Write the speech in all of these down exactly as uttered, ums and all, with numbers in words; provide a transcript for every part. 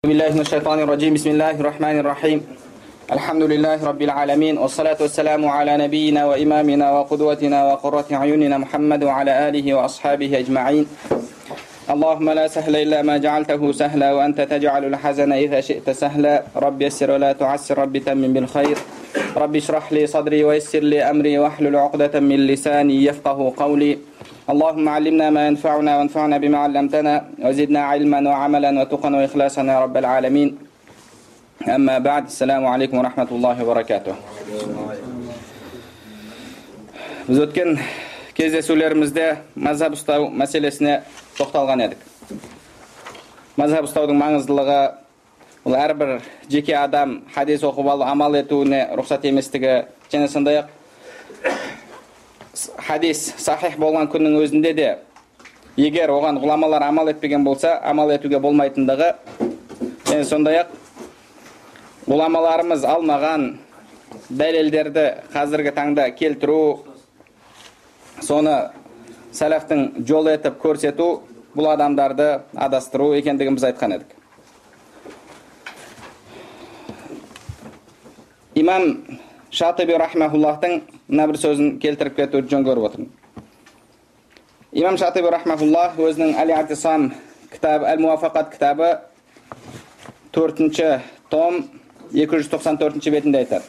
بالله من الشيطان الرجيم بسم الله الرحمن الرحيم الحمد لله رب العالمين والصلاة والسلام على نبينا وإمامنا وقدوتنا وقرة عيوننا محمد وعلى آله وأصحابه أجمعين اللهم لا سهل إلا ما جعلته سهلا وأنت تجعل الحزن إذا شئت سهلا رب يسر ولا تعسر رب تمم بالخير رب اشرح لي صدري ويسر لي أمري واحلل عقدة من لساني يفقه قولي اللهم علمنا ما ينفعنا وانفعنا بما علمتنا وزدنا علما وعملا وتقا وإخلاصا يا رب العالمين أما بعد السلام عليكم ورحمة الله وبركاته. Biz o'tgan кездесулерімізде mazhab ұстау мәселесіне тоқталған едік. Mazhab ұстаудың маңыздылығы, ол әрбір жеке адам хадис оқып алып амал етуіне рұқсат еместігі, және сондай-ақ хадис сахих болған күннің өзінде де егер оған ғұламалар амал етпеген болса, амал етуге болмайтындығы, және сондай-ақ ғұламаларымыз алмаған дәлелдерді қазіргі таңда келтіру, соны сәләфтің жол етіп көрсету, бұл адамдарды адастыру екендігін біз айтқан едік. Имам Шатиби рахмахуллахтың мына бір сөзін келтіріп кетуді жөн көріп отырмын. Имам Шатиби рахмахуллах өзінің Әл-И'тисам кітабы, Әл-Муафақат кітабы төртінші том екі жүз тоқсан төртінші бетінде айтады.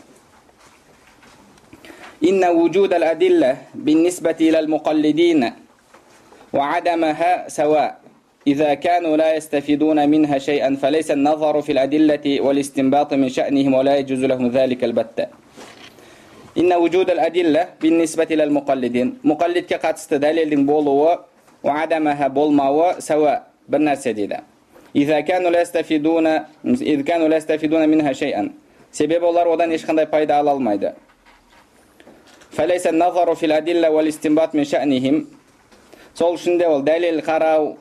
Инна вujud al-adilla bin-nisbati ila al-muqallidin wa 'adamaha sawa idha kanu la yastafiduna minha shay'an falaysa an-nazaru fi al-adillati wal-istinbat min sha'nihim wa la yajuzu lahum dhalika al-batta. Inna vujud al-adilla bin-nisbati ila al-muqallidin muqallidga қатысты дәлелдің болуы wa 'adamaha болмауы sawa bir нәрсе дейді. إذا كانوا لا يستفيدون إذا كانوا لا يستفيدون منها شيئا себебі олар одан ешқандай пайда ала алмайды. فليس النظر في الأدلة والاستنباط من شأنهم сол үшін де ол дәлел қарау,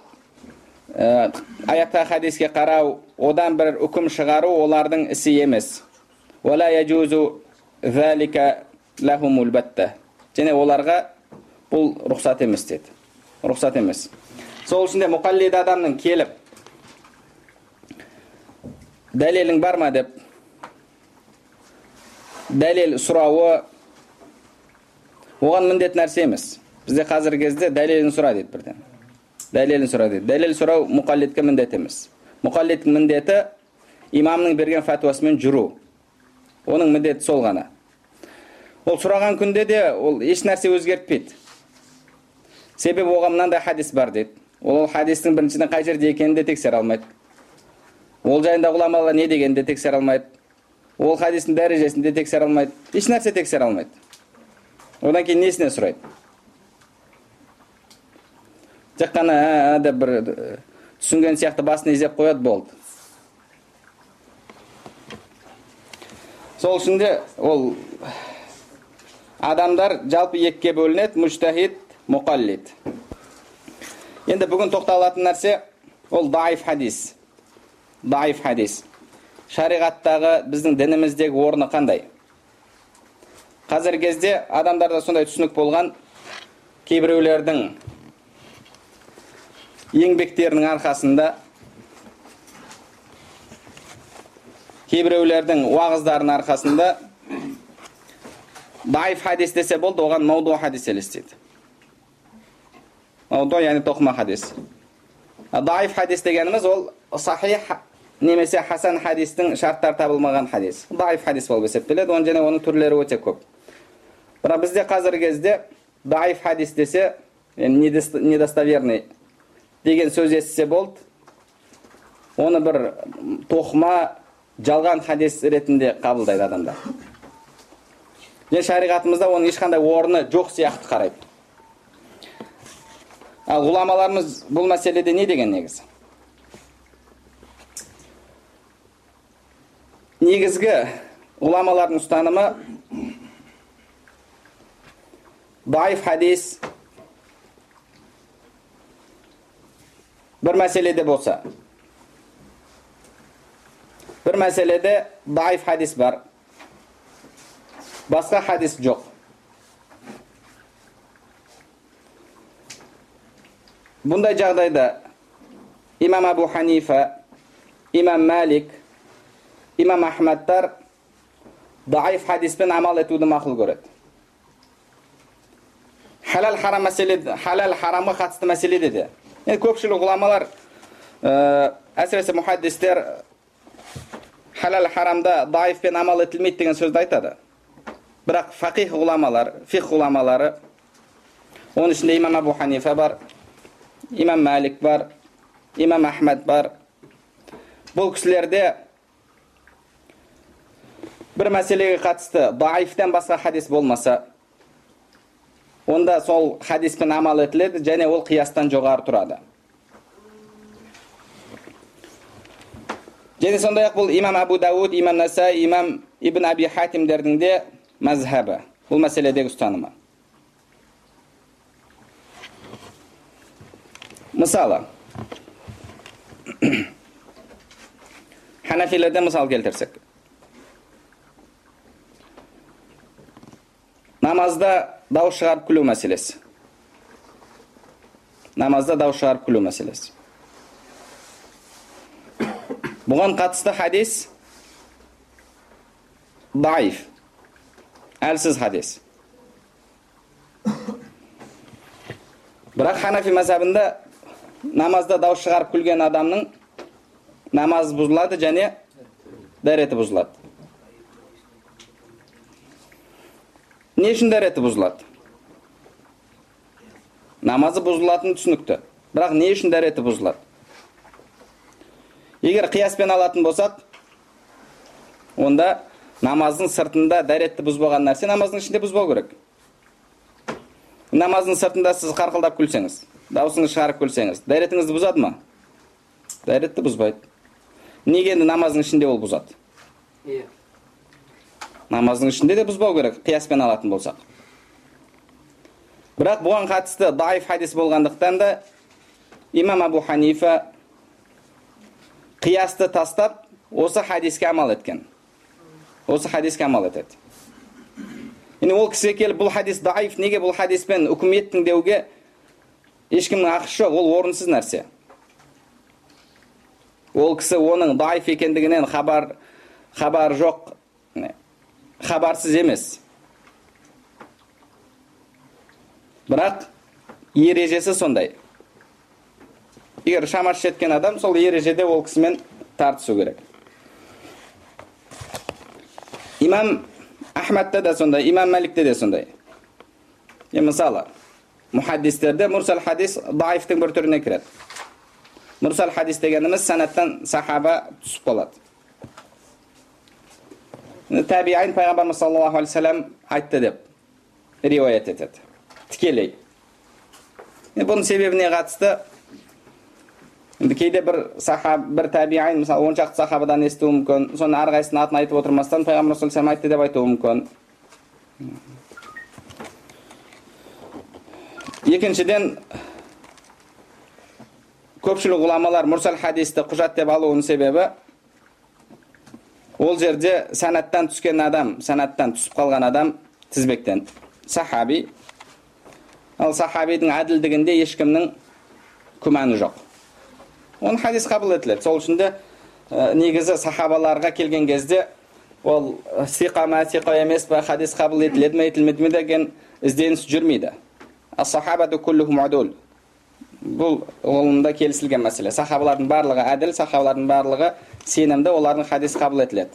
аятта хадиске қарау, одан бір үкім шығару олардың ісі емес. ولا يجوز ذلك لهم البتة және оларға бұл рұқсат емес деді. Рұқсат емес. Сол үшін де мұқаллид адамның келіп дәлелің бар ма деп дәлел сұрауы оған міндет нәрсе емес. Бізде қазіргі кезде дәлелін сұра дейді бірден. Дәлелін сұра дейді. Дәлел сұрау мұқаллидке міндет емес. Мұқаллидтің міндеті имамның берген фәтуасымен жүру. Оның міндеті сол ғана. Ол сұраған күнде де ол еш нәрсе өзгертпейді. Себебі оған мынандай хадис бар дейді. Ол хадистің біріншіден қай жерде екенін де тексере алмайды. Ол жайында ғұламалар не дегенде тексере алмайды. Ол хадистің дәрежесінде тексере алмайды. Еш нәрсе тексере алмайды. Одан кейін несіне сұрайды? Тек қана деп бір түсінген сияқты басын изеп қояды, болды. Сол үшін де ол адамдар жалпы екіге бөлінеді: мужтахид, мұқаллид. Енді бүгін тоқталатын нәрсе ол даиф хадис. Даиф хадис. Шариғаттағы біздің дініміздегі орны қандай? Қазіргі кезде адамдарда сондай түсінік болған, кейбіреулердің еңбектерінің арқасында, кейбіреулердің уағыздарының арқасында даиф хадис десе болды, оған мауду хадис елестейді. Мауду, яғни тоқыма хадис. Даиф хадис дегеніміз ол сахих немесе хасан хадистің шарттар табылмаған хадис. Даиф хадис болып есептеледі, оның және оның түрлері өте көп. Бірақ бізде қазіргі кезде даиф хадис десе, недостоверный деген сөз естісе болды, оны бір тоқыма, жалған хадис ретінде қабылдайды адамдар. Және шариғатымызда оның ешқандай орны жоқ сияқты қарайды. Ал ғұламаларымыз бұл мәселеде не деген негізі? Негізгі ғұламалардың ұстанымы даиф хадис бір мәселеде болса, бір мәселеде даиф хадис бар, басқа хадис жоқ. Бұндай жағдайда имам Абу Ханифа имам Малик, имам Ахмадтар даиф хадиспен амал етуді мақұл көреді. Халал харам мәселе, халал харамға қатысты мәселеде де. Енді көпшілік ғұламалар, әсіресе мұхаддистер халал харамда даифпен амал етілмейді деген сөзді айтады. Бірақ фақих ғұламалар, фиқ ғұламалары, оның ішінде имам Абу Ханифа бар, имам Малик бар, имам Ахмад бар. Бұл кісілерде бір мәселеге қатысты даифтен басқа хадис болмаса, онда сол хадиспен амал етіледі, және ол қиястан жоғары тұрады. Және сондай-ақ бұл имам Абу Дауд, имам Насаи, имам Ибн Аби Хатимдердің де мазхабы, бұл мәселедегі ұстанымы. Мысалы, Ханафилерден мысал келтірсек. Намазда дауыс шығарып күлу мәселесі. Намазда дауыс шығарып күлу мәселесі. Бұған қатысты хадис даиф, әлсіз хадис. Бірақ Ханафи мазхабында намазда дауыс шығарып күлген адамның намаз бұзылады және дәреті бұзылады. Не үшін дәреті бұзылады? Намазы бұзылатыны түсінікті. Бірақ не үшін дәреті бұзылады? Егер қияспен алатын болсақ, онда намаздың сыртында дәретті бұзбаған нәрсе намаздың ішінде бұзбау керек. Намаздың сыртында сіз қарқылдап күлсеңіз, даусыңыз шығарып күлсеңіз, дәретіңізді бұзады ма? Дәретті бұзбайды. Неге намаздың ішінде ол бұзады? Намаздың ішінде де бұзбау керек, қияспен алатын болсақ. Бірақ бұған қатысты даиф хадис болғандықтан да имам Абу Ханифа қиясты тастап, осы хадиске амал еткен. Осы хадиске амал етеді. Енді ол кісі келіп, бұл хадис даиф, неге бұл хадиспен үкім еттің деуге ешкімнің ақысы жоқ, ол орынсыз нәрсе. Ол кісі оның даиф екендігінен хабар, хабар жоқ, хабарсыз емес. Бірақ ережесі сондай. Егер шамасы жеткен адам, сол ережеде ол кісімен тартысу керек. Имам Ахмадта да сондай, имам Маликте де сондай. Е, мысалы, мұхаддистерде мурсал хадис даифтің бір түріне кіреді. Мурсал хадис дегеніміз санаттан сахаба түсіп қалады. Табиин пайғамбарымыз саллаллаху алейхи вассалам айтты деп риуаят етеді. Тікелей. Бұның себебіне қатысты кейде бір сахаб, бір табиин, мысалы он шақты сахабадан естуі мүмкін, соны әрқайсының атын айтып отырмастан пайғамбар саллаллаху алейхи вассалам айтты деп айтуы мүмкін. Екіншіден, көпшілік ғұламалар мурсал хадисті құжат деп алуының себебі, ол жерде санаттан түскен адам, санаттан түсіп қалған адам тізбектен сахаби. Ал сахабидің әділдігінде ешкімнің күмәні жоқ. Оны хадис қабыл етіледі. Сол үшін де негізі сахабаларға келген кезде ол сиқа ма, сиқа емес па, хадис қабыл етіледі ме, етілмеді ме деген ізденіс жүрмейді. Ас-сахабату куллухум удул. Бұл ғылымда келісілген мәселе. Сахабалардың барлығы әділ, сахабалардың барлығы сенімді, олардың хадис қабыл етіледі.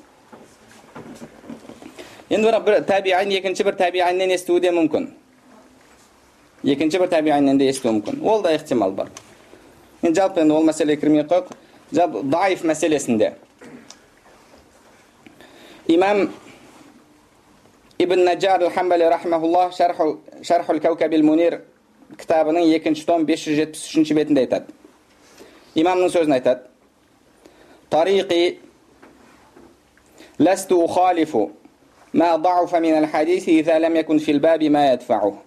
Енді бір табиин екінші бір табииннен естуі де мүмкін. Екінші бір табииннен де естуі мүмкін. Ол да ихтимал бар. Енді жалпы енді ол мәселеге кірмей қойық. Жалпы даиф мәселесінде имам Ибн Наджар ал-Хамбали рахмахуллах Шархул Каукабил Мунир кітабының екінші том бес жүз жетпіс үшінші бетінде айтады. Имамның сөзін айтады. Тариқи ласту ухалифу ма да'уфа мин ал-хадиси иза лам якун фил баби ма ядфa'у.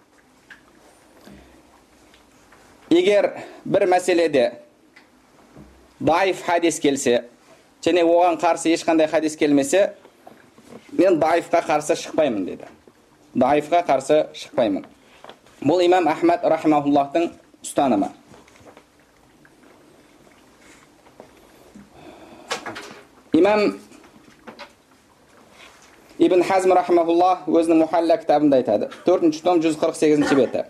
Егер бір мәселеде даиф хадис келсе, және оған қарсы ешқандай хадис келмесе, мен даифқа қарсы шықпаймын деді. Даифқа қарсы шықпаймын. Бұл имам Ахмад рахимахуллахтың ұстанымы. имам Ибн Хазм рахмахуллах өзінің Мухалла кітабында айтады. төртінші том жүз қырық сегізінші беті.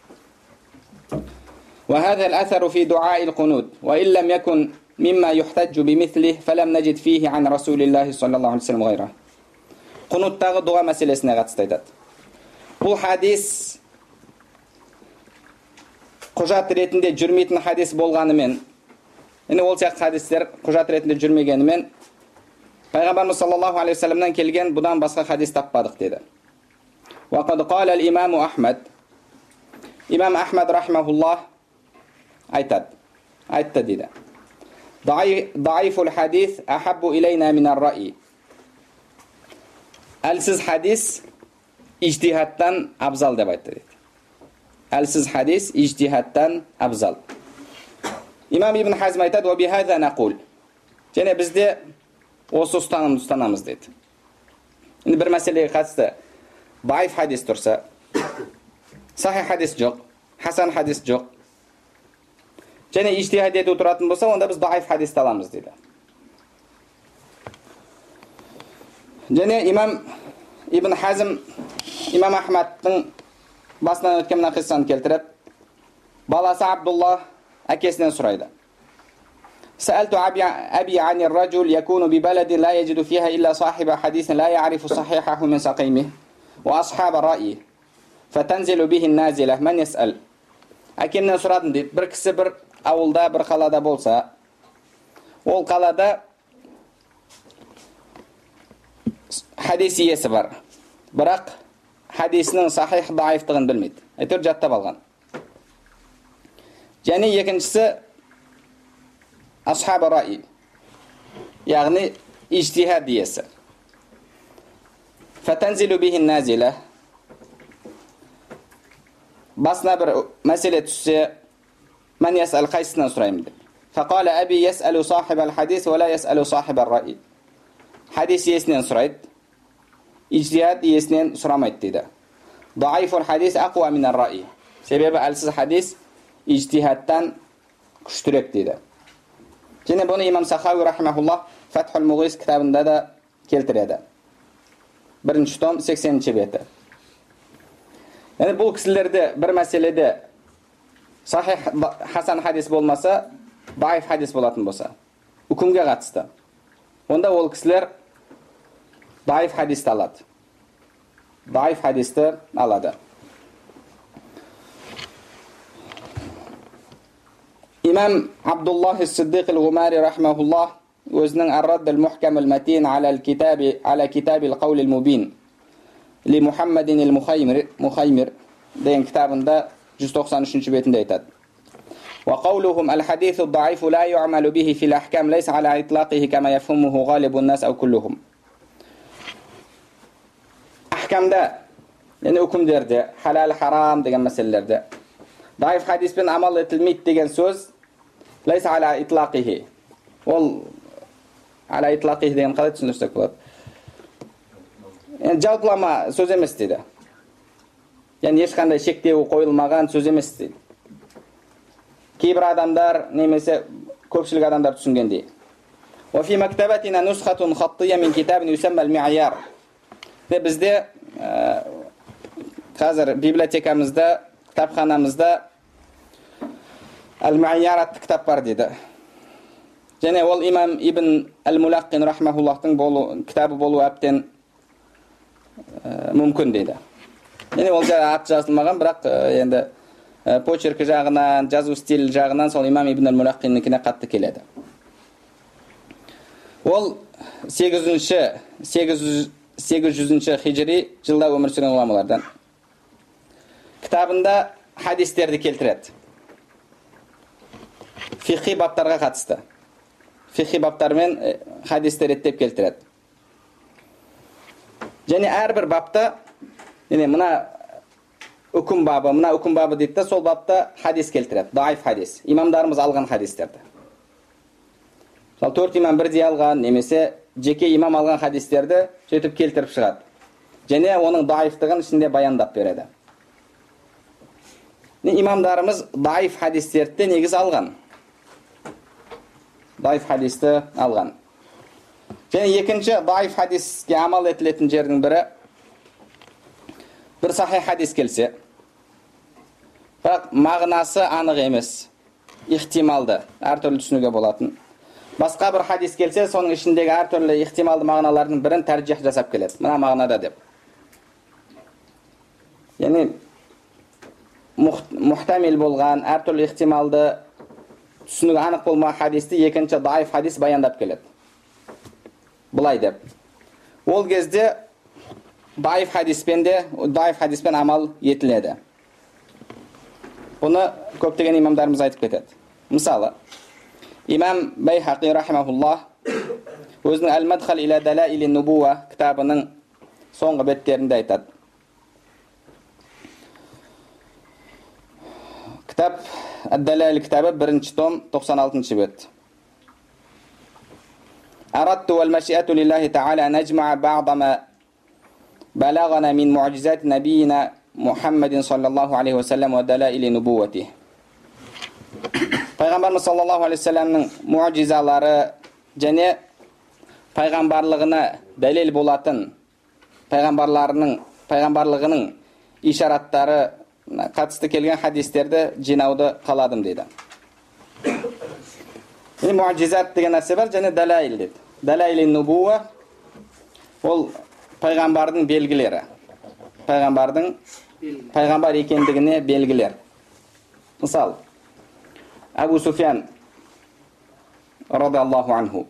وهذا الأثر في دعاء القنوت وإن لم يكن مما يحتج بمثله فلم نجد فيه عن رسول الله صلى الله عليه وسلم غيره. Құнуттағы дуа мәселесіне қатысты айтады. Бұл хадис құжат ретінде жүрмейтін хадис болғанымен, яғни ол сияқты хадистер құжат ретінде жүрмегенімен, Пайғамбарымыз саллаллаху алейхи вассаламнан келген бұдан басқа хадис таппадық деді. وقد قال الإمام أحمد имам Ахмад рахмахуллах айтады. Айтты дейді. ضعيف الحديث أحب إلينا من الرأي. Әлсіз хадис ижтихадтан абзал деп айтты дейді. Әлсіз хадис ижтихадтан абзал. Имам Ибн Хазм айтады: وبهذا نقول. Және бізде осы ұстанымды ұстанамыз дейді. Енді бір мәселеге қатысты ضعيف хадис тұрса, сахих хадис жоқ, хасан хадис жоқ, және ижтихад ету тұратын болса, онда біз ضعيف хадисті аламыз дейді. Және имам Ибн Хазм имам Ахмадтың басынан өткен мына қиссаны келтіріп, баласы Абдулла әкесінен сұрайды. سألت أبي عن الرجل يكون ببلد لا يجد فيها إلا صاحب حديث لا يعرف صحيحه من سقيمه وأصحاب الرأي فتنزل به النازلة من يسأل. Әкемнен сұрадым дейді. Бір кісі бір ауылда, бір қалада болса, ол қалада хадис иесі бар, бірақ хадисінің сахих даифтығын білмейді. Әйтеуір жаттап алған. Және екіншісі асхаб раи, яғни ижтихад иесі. Фатанзилу бихин назила, басына бір мәселе түссе, мен ясал қайсынан сұраймын деп. Фақала әби ясалу сахиб ал-хадис ва ла ясалу сахиб ар-раи. Хадис иесінен сұрайды, ижтихад иесінен сұрамайды дейді. Даифул хадис ақуа мин ар-раи. Себебі әлсіз хадис ижтихадтан күштірек дейді. Және бұны имам Сахауи рахимахуллах Фатхул Муғис кітабында да келтіреді. Бірінші том сексенінші беті. Яғни бұл кісілерде бір мәселеде сахих хасан хадис болмаса, даиф хадис болатын болса, үкімге қатысты, онда ол кісілер даиф хадисті алады. Даиф хадисті алады. имам Абдуллах ис-Сиддиқ ал-Гумари рахимахуллах өзінің ар-Радд ал-Мухкам ал-Матин аля al-Китаби аля Китаби al-Qawl al-Mubin ли Мухаммадин al-Мухаймир деген кітабында жүз тоқсан үшінші бетінде айтады. وقولهم الحديث الضعيف لا يعمل به في الأحكام ليس على إطلاقه كما يفهمه غالب الناس أو كلهم. أحكامда, yani hükümlerde, halal haram деген мәселелерде ضعيف хадиспен амал етілмейді деген сөз ليس على إطلاقه. Ол على إطلاقه деген қалай түсіндірсек болады? Yani жалпылама сөз емес дейді. Yani ешқандай шектеу қойылмаған сөз емес дейді. Кейбір адамдар немесе көпшілік адамдар түсінгендей. وفي مكتبتنا نسخة خطية من كتاب يسمى المعيار. Бізде қазір библиотекамызда, кітапханамызда Al-Ma'yar атты кітап бар дейді. Және ол имам Ибн Ал-Мулаққин рахмахуллахтың болу кітабы болу әбден мүмкін дейді. Және ол ат жазылмаған, бірақ енді почеркі жағынан, жазу стиль жағынан сол имам Ибн Ал-Мулаққиннікіне қатты келеді. Ол сегіз жүзінші хижри жылда өмір сүрген ғұламалардан. Кітабында хадистерді келтіреді. Фиқи баптарға қатысты. Фиқи баптармен хадистер еттеп келтіреді. Және әрбір бапта, мына үкім бабы, мына үкім бабы дейді, сол бапта хадис келтіреді. Даиф хадис. Имамдарымыз алған хадистерді. Сол төрт имам бірдей алған, немесе жеке имам алған хадистерді сөйтіп келтіріп шығады. Және оның даифтығын ішінде баяндап береді. Имамдарымыз даиф хадистерді негіз алған. Даиф хадисті алған. Және екінші даиф хадиске амал етілетін жердің бірі, бір сахих хадис келсе, бірақ мағынасы анық емес, ихтималды, әртүрлі түсінуге болатын. Басқа бір хадис келсе, соның ішіндегі әртүрлі ихтималды мағыналардың бірін тәржих жасап келеді. Мына мағынада деп. Яғни мұхтамил болған, әртүрлі ихтималды түсінуге анық болмаған хадисті екінші даиф хадис баяндап келеді. Бұлай деп. Ол кезде даиф хадиспен де, даиф хадиспен амал етіледі. Бұны көптеген имамдарымыз айтып кетеді. Мысалы, имам Байхақи рахимахуллах өзінің Әл-Мадхал иля далаили нубуа кітабының соңғы беттерінде айтады. Кітап Әд-Далаил кітабы бірінші том тоқсан алтыншы бет. أردت والمشيئة لله تعالى أن نجمع بعض ما بلغنا من معجزات نبينا محمد صلى الله عليه وسلم ودلائل نبوته. Пайғамбарымыз саллаллаху алейхи вассаламның муъжизалары және пайғамбарлығына дәлел болатын пайғамбарларының пайғамбарлығының ишараттары қатысты келген хадистерді жинауды қаладым дейді. Муъжизат деген нәрсе бар, және далаил дейді. Далаили нубуа ол пайғамбардың белгілері. Пайғамбардың пайғамбар екендігіне белгілер. Мысалы, Абу Суфиян радиаллаху анху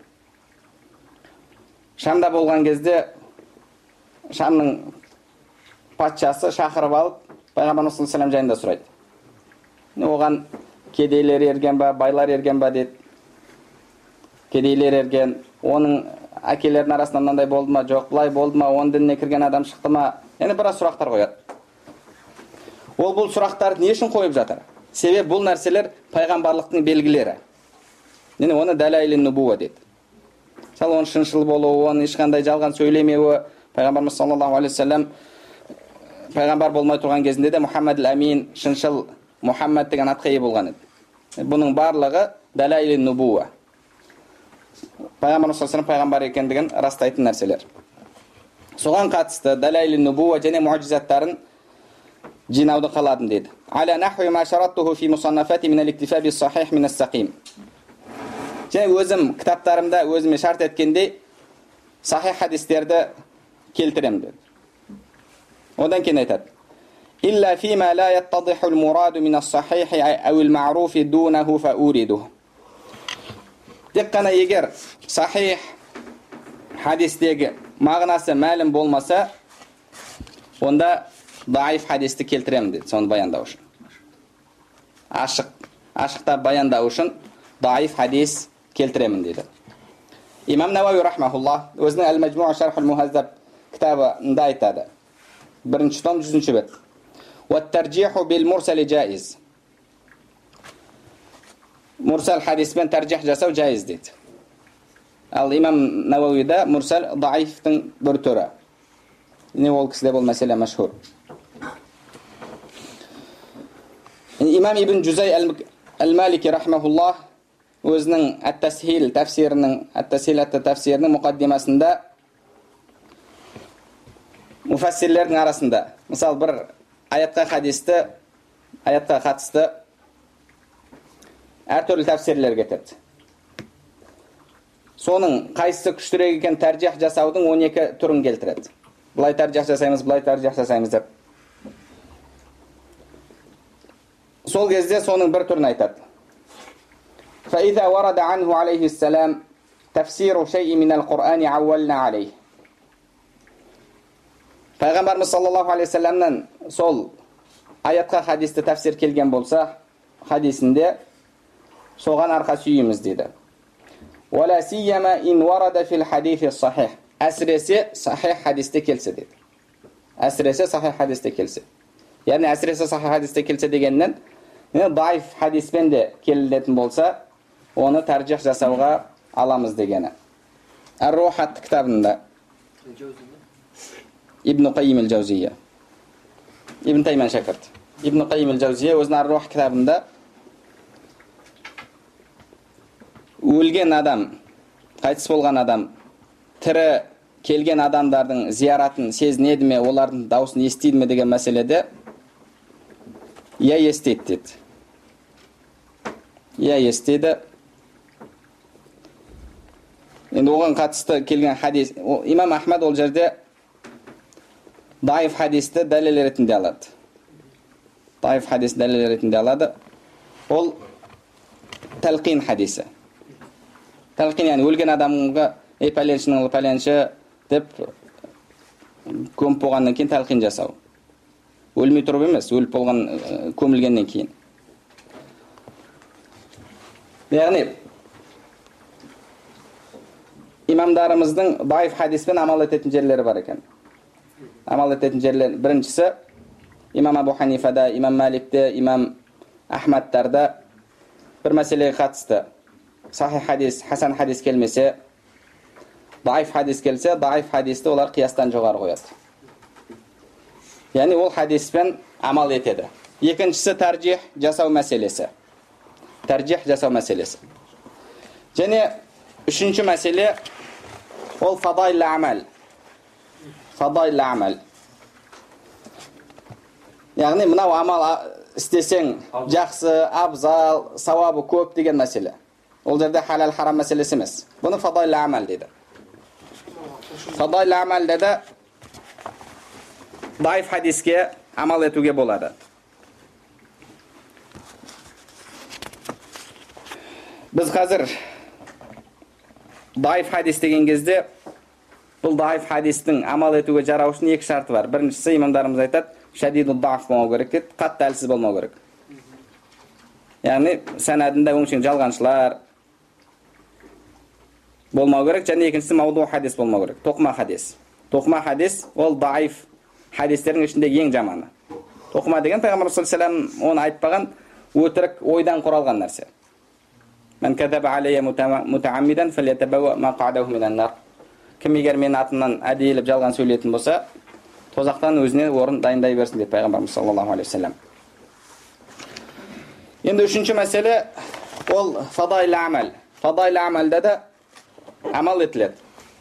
Шамда болған кезде Шамның патшасы шақырып алып пайғамбарымыз саллаллаху алейхи ва саллям жайында сұрайды. Оған кедейлер ерген ба, байлар ерген ба дейді. Кедейлер ерген, оның әкелердің арасында мынандай болды ма, жоқ, былай болды ма, оның дініне кірген адам шықты ма? Яғни біраз сұрақтар қояды. Ол бұл сұрақтарды не үшін қойып жатыр? Себебі бұл нәрселер пайғамбарлықтың белгілері. Яғни оны далаили нубуа дейді. Мысалы, оның шыншыл болуы, оның ешқандай жалған сөйлемеуі, пайғамбарымыз саллаллаху алейхи ва саллям пайғамбар болмай тұрған кезінде де Мұхаммад әл-Амин, шыншыл Мұхаммад деген атқа ие болған еді. Бұның барлығы далаили нубуа. Пайғамбарымыз саллаллаху алейхи ва саллям пайғамбар екендігін растайтын нәрселер. Соған қатысты далаили нубуа және муъжизаттарын жинауды қаладым дейді. Аля нахви ма шараттуху фи мусаннафати мин ал-иктифа bis-сахих мин ас-сақим. Және өзім кітаптарымда өзіме шарт еткендей сахих хадистерді келтіремін деді. Одан кейін айтады: Илля фима ла яттадиху al-мураду мин ас-сахих ау al-ма'руфи дунаху фауридуху. Тек қана егер сахих хадистегі мағынасы мәлім болмаса, онда даиф хадисті келтіремін деді, соны баяндау үшін. Ашық, ашықта баяндау үшін даиф хадис келтіремін деді. Имам Науави рахмахуллах өзінің Әл-Мәджмуъ шарх ал-Мухаззаб кітабында айтады. Бірінші том жүзінші бет. Уат-тарджиху бил-мурсали джаиз. Мурсал хадиспен тарджих жасау жайыз дейді. Ал имам Науавида мурсал даифтың бір түрі. Не ол кісіде бұл мәселе мәшһүр. Имам Ибн Джузай әл-Малики рахмахуллах өзінің әт-тасхил тәфсирінің әт-тасхил әт-тәфсирінің мұқаддимасында муфассирлердің арасында, мысалы, бір аятқа хадисті, аятқа қатысты әртүрлі тәфсирлер кетеді. Соның қайсысы күштірек екен тәржих жасаудың он екі түрін келтіреді. Бұлай тәржих жасаймыз, бұлай тәржих жасаймыз деп. Сол кезде соның бір түрін айтады. فإذا ورد عنه عليه السلام تفسير شيء من القرآن عولنا عليه. Пайғамбарымыз саллаллаху алейхи ва салламнан сол аятқа хадисті тәфсир келген болса, хадисінде соған арқа сүйіміз дейді. ولا سيما إن ورد في الحديث الصحيح. Әсіресе сахих хадисте келсе дейді. Әсіресе сахих хадисте келсе. Яғни әсіресе сахих хадисте келсе дегеннен, даиф хадиспен де келілетін болса, оны таржих жасауға аламыз дегені. Ар-Рух атты кітабында Ибн Қайим ал-Джаузия, Ибн Таймиян шәкірт, Ибн Қайим ал-Джаузия өзінің Ар-Рух кітабында өлген адам, қайтыс болған адам тірі келген адамдардың зияратын сезінеді ме, олардың дауысын естиді ме деген мәселеде иә естиді деді. Иә естиді. Енді оған қатысты келген хадис, имам Ахмад ол жерде даиф хадисті дәлел ретінде алады. Даиф хадис дәлел ретінде алады. Ол тәлқин хадисі. Тәлқин, яғни өлген адамға ей пәленшінің ұлы пәленші деп көміп болғаннан кейін тәлқин жасау. Өлмей тұрып емес, өліп болған, көмілгеннен кейін. Яғни имамдарымыздың даиф хадиспен амал ететін жерлері бар екен. Амал ететін жерлер біріншісі имам Абу Ханифада, имам Маликте, имам Ахмадтарда бір мәселеге қатысты. Сахих хадис, хасан хадис келмесе, даиф хадис келсе, даиф хадисті олар қиястан жоғары қояды. Яғни ол хадиспен амал етеді. Екіншісі таржих жасау мәселесі. Таржих жасау мәселесі. Және үшінші мәселе ол фадаил амал. Фадаил амал. Яғни мынау амал істесең жақсы, абзал, сауабы көп деген мәселе. Ол жерде халал харам мәселесі емес. Бұны фадаил амал дейді. Фадаил амал деді даиф хадиске амал етуге болады. Біз қазір даиф хадис деген кезде бұл даиф хадистің амал етуге жарау үшін екі шарты бар. Біріншісі имамдарымыз айтады, шадиду даф болмау керек дейді, қатты әлсіз болмау керек. Яғни санадында өңшең жалғаншылар болмау керек. Және екіншісі мауду хадис болмау керек. Тоқма хадис. Тоқма хадис ол даиф хадистердің ішіндегі ең жаманы. Тоқма деген Пайғамбар саллаллаху алейхи ва саллям оны айтпаған, өтірік ойдан құралған нәрсе. Мен кадаба алейя мутааммидан фалятабауа мақадаху минан нар. Кім егер мен атымнан әдейілеп жалған сөйлейтін болса, тозақтан өзіне орын дайындай берсін деп Пайғамбарымыз саллаллаху алейхи ва саллям. Енді үшінші мәселе ол фадаил амал. Фадаил амалда да амал етіледі.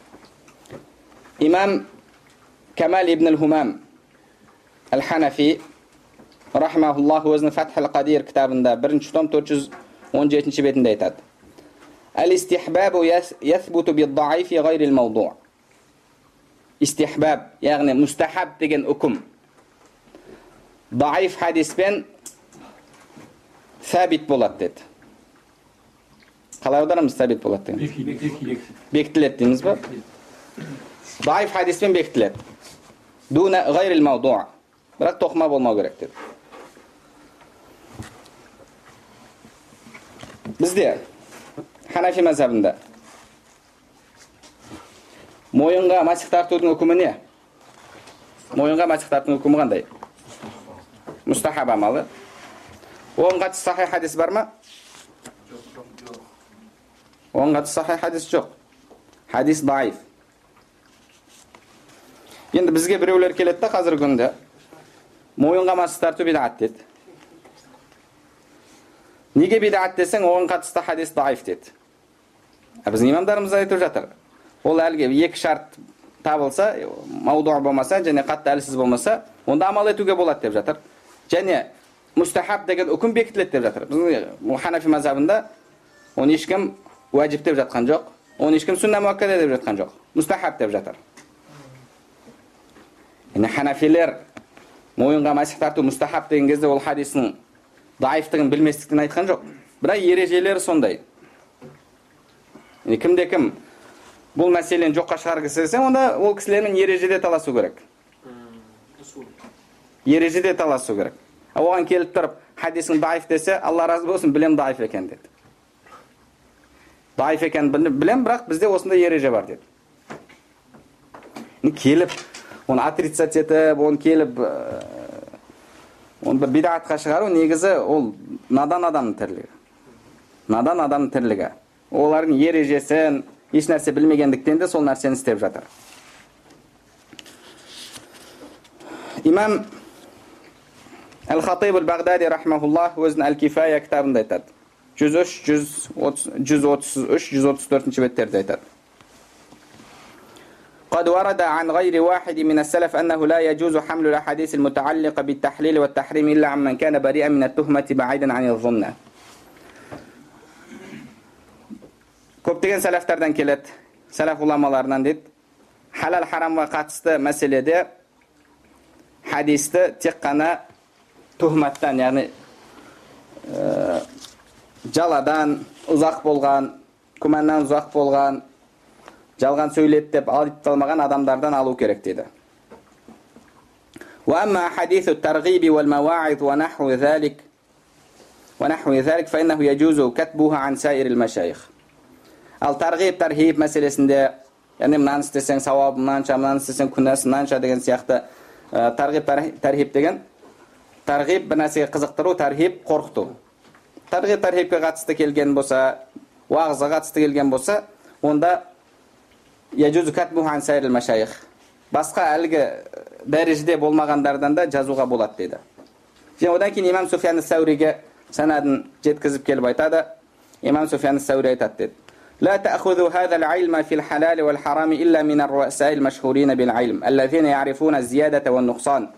Имам Камал ибн al-Humam al-Hanafi рахмахуллах өзінің Фатх ал-Қадир кітабында бірінші том төрт жүз он жетінші бетінде айтады. Al-istihbabu yathbutu bid-da'ifi ghayri al-mawdu'. Istihbab, яғни мустахаб деген үкім даиф хадиспен сәбит болады деді. Қалай аударамыз сәбит болады деген? Бекітіледі дейміз ба? Даиф хадиспен бекітіледі. Дуна ғайрил мауду'. Бірақ тоқма болмау керек деді. Бізде Ханафи мазхабында мойынға масих тартудың үкімі не? Мойынға масих тартудың үкімі қандай? Мустахаб амалы. Оған қатысты сахих хадис бар ма? Оған қатысты сахих хадис жоқ. Хадис даиф. Енді бізге біреулер келеді да қазіргі күнде мойынға масих тарту бидағат деді. Неге бидағат десең, оған қатысты хадис даиф деді. Біздің имамдарымыз айтып жатыр. Ол әлге екі шарт табылса, мауду болмаса, және қатты әлсіз болмаса, онда амал етуге болады деп жатыр. Және мустахаб деген үкім бекітіледі деп жатыр. Біздің Ханафи мазхабында оны ешкім уәжіп деп жатқан жоқ. Оны ешкім сүнна муаккада деп жатқан жоқ. Мустахаб деп жатыр. Яғни Ханафилер мойынға масих тарту мустахаб деген кезде ол хадистің даифтығын білместіктен айтқан жоқ. Бірақ ережелері сондай. Кімде кім бұл мәселені жоққа шығарғысы келсе, онда ол кісілермен ережеде таласу керек. Ережеде таласу керек. Оған келіп тұрып, хадисің даиф десе, Алла разы болсын, білем даиф екен деді. Даиф екен білем, бірақ бізде осында ереже бар деді. Келіп, оны отрицать етіп, оны келіп, оны бір бидағатқа шығару, негізі ол надан адамның тірлігі. Надан адамның тірлігі. Олардың ережесін, еш нәрсе білмегендіктен де сол нәрсені істеп жатыр. Имам Әл-Хатиб Әл-Бағдади рахмахуллах өзінің Әл-Кифая кітабында айтады. жүз үш жүз отыз үш жүз отыз төртінші беттерде айтады. قد ورد عن غير واحد من السلف أنه لا يجوز حمل الأحاديث المتعلقة بالتحليل والتحريم إلا عمن كان بريئا من التهمة بعيدا عن الظن. Көптеген сәләфтәрдән келет, сәләф уламаларынан дейді, халал харамға қатысты мәселеде хадисті тек қана тухматтан, яғни ә, жаладан ұзақ болған, күмәннан ұзақ болған, жалған сөйлет деп айыпталмаған адамдардан алу керек дейді. وأما حديث الترغيب والمواعظ ونحو ذلك ونحو ذلك فإنه يجوز كتبها عن سائر المشايخ. Ал тарғиб тархиб мәселесінде, яғни мынаны істесең сауабы мынанша, мынаны істесең күнәсі мынанша деген сияқты тарғиб тархиб деген, тарғиб бір нәрсеге қызықтыру, тархиб қорқыту. Тарғиб тархибке қатысты келген болса, уағызға қатысты келген болса, онда яджузу катбуху ан сайрил машайих. Басқа әлгі дәрежеде болмағандардан да жазуға болады дейді. Және одан кейін имам Суфиян ас-Сауриге санадын жеткізіп келіп айтады. Имам Суфиян ас-Саури айтады дейді: لا تأخذوا هذا العلم في الحلال والحرام إلا من الرؤساء المشهورين بالعلم الذين يعرفون الزيادة والنقصان.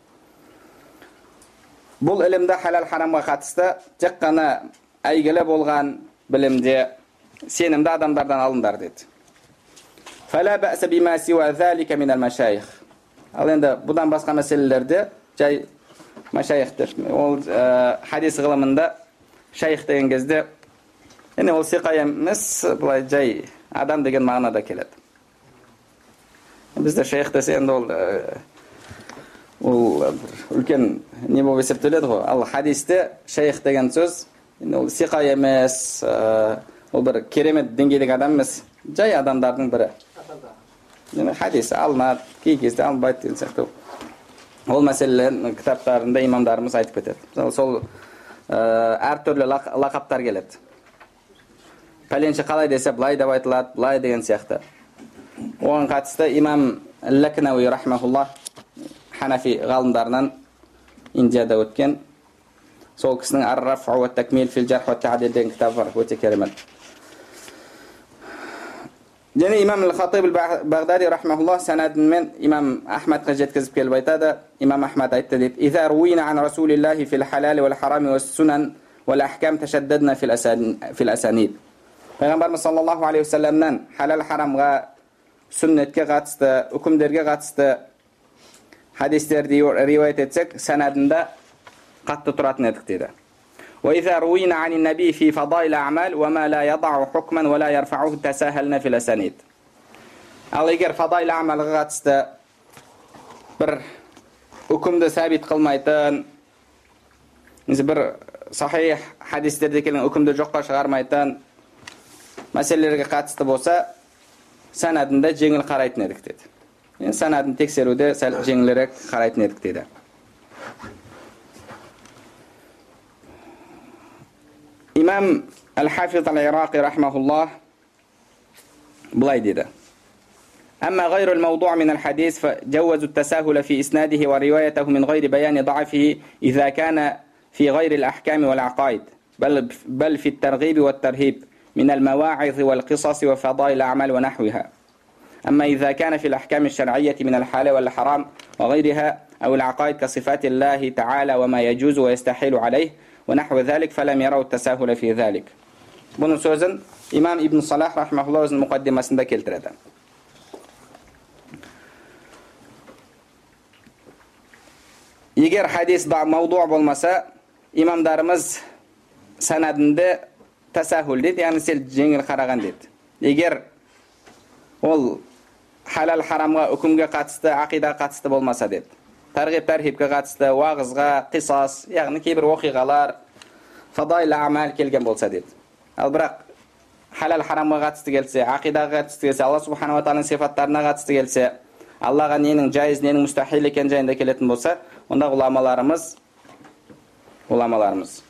Бұл ілімді халал харамға қатысты тек қана әйгілі болған білімде сенімді адамдардан алыңдар дейді. فلا بأس بما سوى ذلك من المشايخ. Ал енді бұдан басқа мәселелерде жай машайихтер. Ол хадис ғылымында шайх деген кезде яғни ол сиқа емес, былай жай адам деген мағынада келеді. Бізде шайх десе енді ол ол үлкен не болып есептеледі ғой. Ал хадисте шайх деген сөз ол сиқа емес, ол бір керемет деңгейдегі адам емес, жай адамдардың бірі. Хадис алынады, кей кезде алынбайды деген сияқты. Ол мәселелер кітаптарында имамдарымыз айтып кетеді. Сол әртүрлі лақаптар келеді. Пәленші қалай десе былай деп айтылады, былай деген сияқты. Оған қатысты имам Лакнауи рахмахуллах, ханафи ғалымдарынан Индияда өткен, сол кісінің ар-рафъу ва такмил фил жарх ва таъдил деген кітабы бар, өте керемет. Және имам Ал-Хатиб Ал-Бағдади рахмахуллах санадымен имам Ахмадқа жеткізіп келіп айтады. Имам Ахмад айтты дейді: "Иза руина ан Расулиллахи фил халали вал харами вас сунан вал ахкам ташаддадна фил асанид." Пайғамбарымыз саллаллаху алейхи ва салламнан халал харамға, сүннетке қатысты, үкімдерге қатысты хадистерді риуаят етсек, санадында қатты тұратын едік дейді. وإذا روينا عن النبي في فضائل الأعمال وما لا يضع حكما ولا يرفعه تساهلنا في الأسانيد. Ал егер фадаил амалға қатысты бір үкімді сәбит қылмайтын, бір сахих хадистерде келген үкімді жоққа шығармайтын мәселелерге қатысты болса, санадында жеңіл қарайтын едік деді. Енді санадын тексеруде сәл жеңілірек қарайтын едік деді. Имам Ал-Хафиз Ал-Ирақи рахмахуллах былай дейді: أما غير الموضوع من الحديث فجوز التساهل في إسناده وروايته من غير بيان ضعفه إذا كان في غير الأحكام والعقائد بل بل في الترغيب والترهيب من المواعظ والقصص وفضائل الأعمال ونحوها. أما إذا كان في الأحكام الشرعية من الحلال والحرام وغيرها أو العقائد كصفات الله تعالى وما يجوز ويستحيل عليه ونحو ذلك فلم يروا التساهل في ذلك. Bunun sözün İmam İbn Salah rahmehullah özünün mukaddimesinde keltiredi. Егер hadis mavdu болмаса, имамдарымыз санадында тасахул дейді, яғни сел жеңіл қараған дейді. Егер ол халал харамға, үкімге қатысты, ақидаға қатысты болмаса дейді. Тарғиб тархибке қатысты, уағызға, қисас, яғни кейбір оқиғалар, фадаил амал келген болса дейді. Ал бірақ халал харамға қатысты келсе, ақидаға қатысты келсе, Алла субханала тағаланың сифаттарына қатысты келсе, Аллаға ненің жайыз, ненің мұстахил екен жайында келетін болса, онда ғұламаларымыз ғұламаларымыз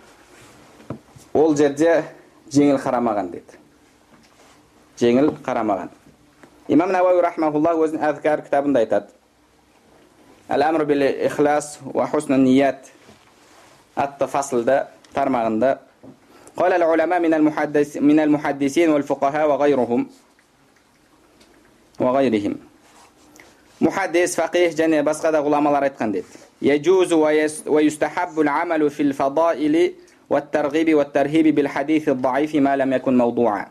ол жерде жеңіл қарамаған дейді. Жеңіл қарамаған. Имам Науави рахмахуллах өзінің Әзкар кітабында айтады: Әл-әмру бил ихлас ва хусн ният атты фасылда тармағында: قال العلماء من المحدث من المحدثين والفقهاء وغيرهم ва гайрихим. Мухаддис, фақих және басқа да ғұламалар айтқан деді. Яджузу ва юстахаббул амалу фил фадаили ва тарғиби ва тархиби бил хадиси даифи ма лам якун мавдуа.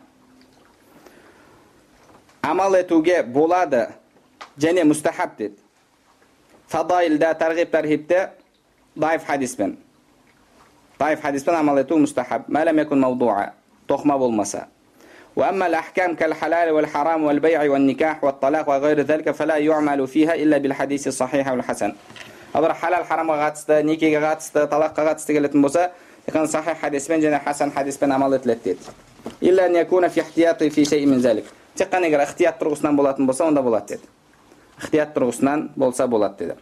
Амал етуге болады және мустахаб деді. Фадаилда, тарғиб тархибте даиф хадиспен. Даиф хадиспен амал ету мустахаб. Ма лам якун мавдуа. Тоқма болмаса. وأما الأحكام كالحلال والحرام والبيع والنكاح والطلاق وغير ذلك فلا يعمل فيها إلا بالحديث الصحيح والحسن. أبر حلال حرام غاتستا نيكي غاتستا طلاق غاتستا قلت موسى يكون صحيح حديث بين جنا حسن حديث بين عمل ثلاثة إلا أن يكون في احتياطي في شيء من ذلك. تقني قال احتياط ترغسنان بولات موسى وندا بولات تد. احتياط ترغسنان بولسا بولات تد.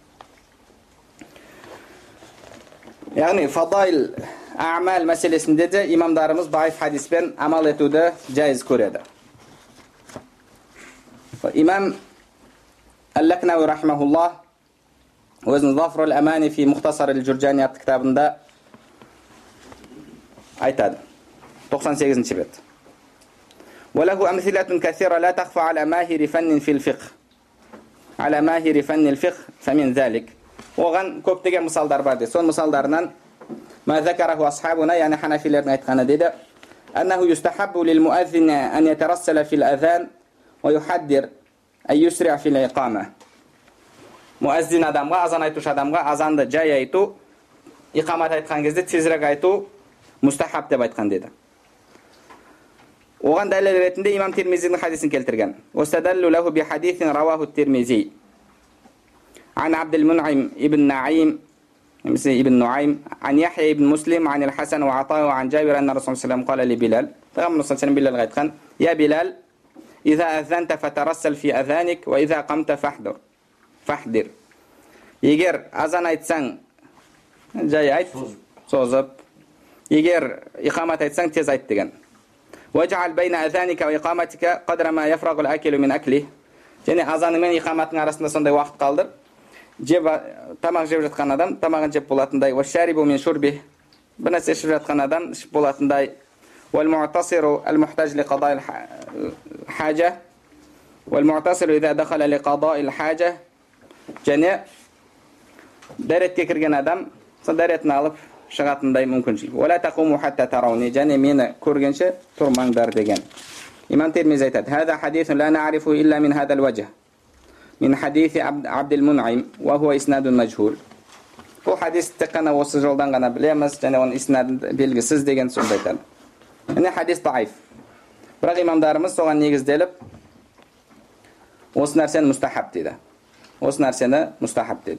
يعني فضائل أعمال meselesinde de imamlarımız daif hadisben amal etude caiz köredi. İmam El-Leknevi rahimahullah özün Zafrul Amani fi Muhtasar el-Jurcani adlı kitabında aytadı. doksan sekizinci bet. وله أمثلة كثيرة لا تخفى على ماهر فن في الفقه. على ماهر فن الفقه فمن ذلك. Oğan köptegen misallar var dedi. Son misallarından ما ذكره أصحابنا يعني حنفيلرنا يتخانا ديدا أنه يستحب للمؤذن أن يترسل في الأذان ويحذر أن يسرع في الإقامة. مؤذن adamga azan aytuş adamga azandı jay aytu iqamat aytkan кезде tezrek aytu mustahab deb aytkan dedi. Oğan dalil retinde İmam Tirmizi'nin hadisini keltirgen. Wastadallu lahu bi hadithin rawahu Tirmizi. An Abdul Mun'im ibn Naim مثل ابن نعيم عن يحيى ابن مسلم عن الحسن وعطاء وعن جابر أن الرسول صلى الله عليه وسلم قال لبلال تغم الرسول صلى الله عليه وسلم بلال غيت خان يا بلال إذا أذنت فترسل في أذانك وإذا قمت فاحذر فاحذر يجر أذان أيتسان جاي أيت صوزب يجر إقامة أيتسان تيز أيتجن واجعل بين أذانك وإقامتك قدر ما يفرغ الأكل من أكله يعني أذان من إقامتنا arasında sonday vaqt kaldır. Jeba тамақ жеп жатқан адам тамағын жеп болатындай вашарибу мин шурби бір нәрсе ішіп жатқан адам ішіп болатындай вал муътасиру ал мухтаж ли қадаи ал хажа вал муътасиру иза дахала ли қадаи ал хажа және дәретке кірген адам сол дәретін алып шығатындай мүмкіншілік вала тақуму хатта тарауни және мені көргенше тұрмаңдар деген. Имам Тирмизи айтады хаза хадисун ла на'рифу илля мин хазал вajh من حديث عبد المنعم وهو إسناد مجهول. Bu hadis tıkkana осы жолдан ғана білеміз, және оның isnad белгісіз деген сөз айтады. Міне hadis даиф. Бірақ имамдарымыз соған негізделіп, осы нәрсені мустахаб дейді. Осы нәрсені мустахаб дейді.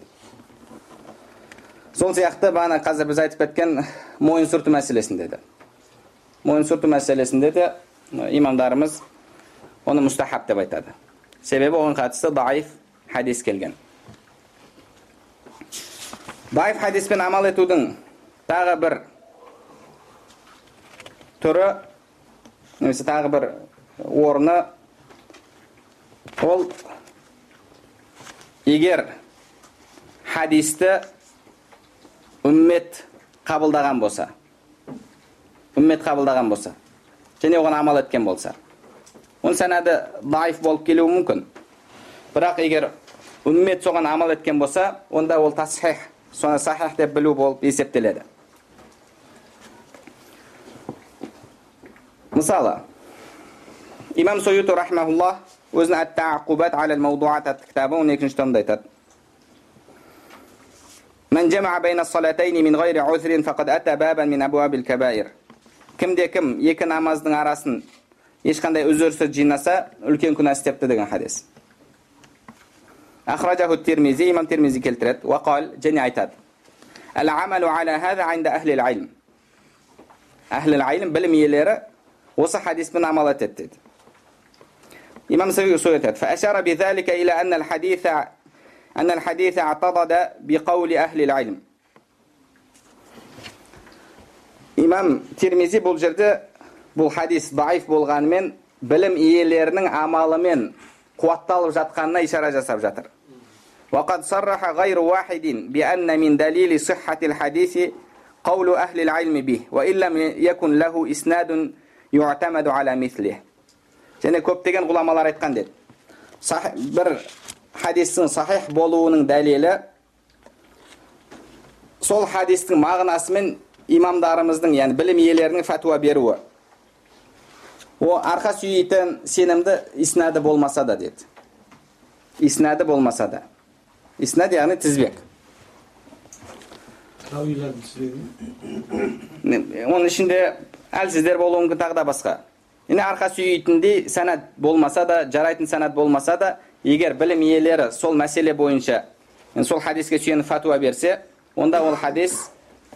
Сол сияқты бағана қазір біз айтып кеткен мойын сүрту мәселесінде де. Мойын сүрту мәселесінде де имамдарымыз оны мустахаб деп айтады. Себебі оған қатысты даиф хадис келген. Даиф хадиспен амал етудің тағы бір түрі, немесе тағы бір орны, ол егер хадисті үммет қабылдаған болса, үммет қабылдаған болса, және оған амал еткен болса, он санады даиф болып келуі мүмкін. Бірақ егер үммет соған амал еткен болса, онда ол тасхих, соны сахих деп білу болып есептеледі. Мысалы, имам Сойути рахмахуллах өзінің ат-таъқубат алал мавдуат атты кітабы он екінші томда айтады. Мен жамаа байна ас-салатайни мин гайри узрин фақад ата бабан мин абуабил кабаир. Кімде кім екі намаздың арасын ешқандай үзірсіз жинаса, үлкен күнә істепті деген хадис. أخرجه الترمذي إمام الترمذي كالترت وقال جني عتاد العمل على هذا عند أهل العلم أهل العلم بل ميليرة وصح حديث من عملات التد إمام سوي سويتات فأشار بذلك إلى أن الحديث أن الحديث اعتضد بقول أهل العلم. إمام الترمذي بولجرد بول حديث ضعيف بولغان من بلم إيليرنن عمل من قوتال جاتقاننا إشارة جساب جاتر. وقد صرح غير واحد بأن من دليل صحة الحديث قول أهل العلم به وإن لم يكن له إسناد يعتمد على مثله. Және көптеген ғұламалар айтқан деді. бір хадистің сахих болуының дәлелі сол хадистің мағынасымен имамдарымыздың, яғни білім иелерінің фәтуа беруі. О арқа сүйейтін сенімді иснады болмаса да деді. Иснады болмаса да. Иснад яғни тізбек. Рауилардың тізбегі. Оның ішінде әлсіздер болуы мүмкін, тағы да басқа. Енді арқа сүйейтіндей сәнат болмаса да, жарайтын сәнат болмаса да, егер білім иелері сол мәселе бойынша сол хадиске сүйеніп фәтуа берсе, онда ол хадис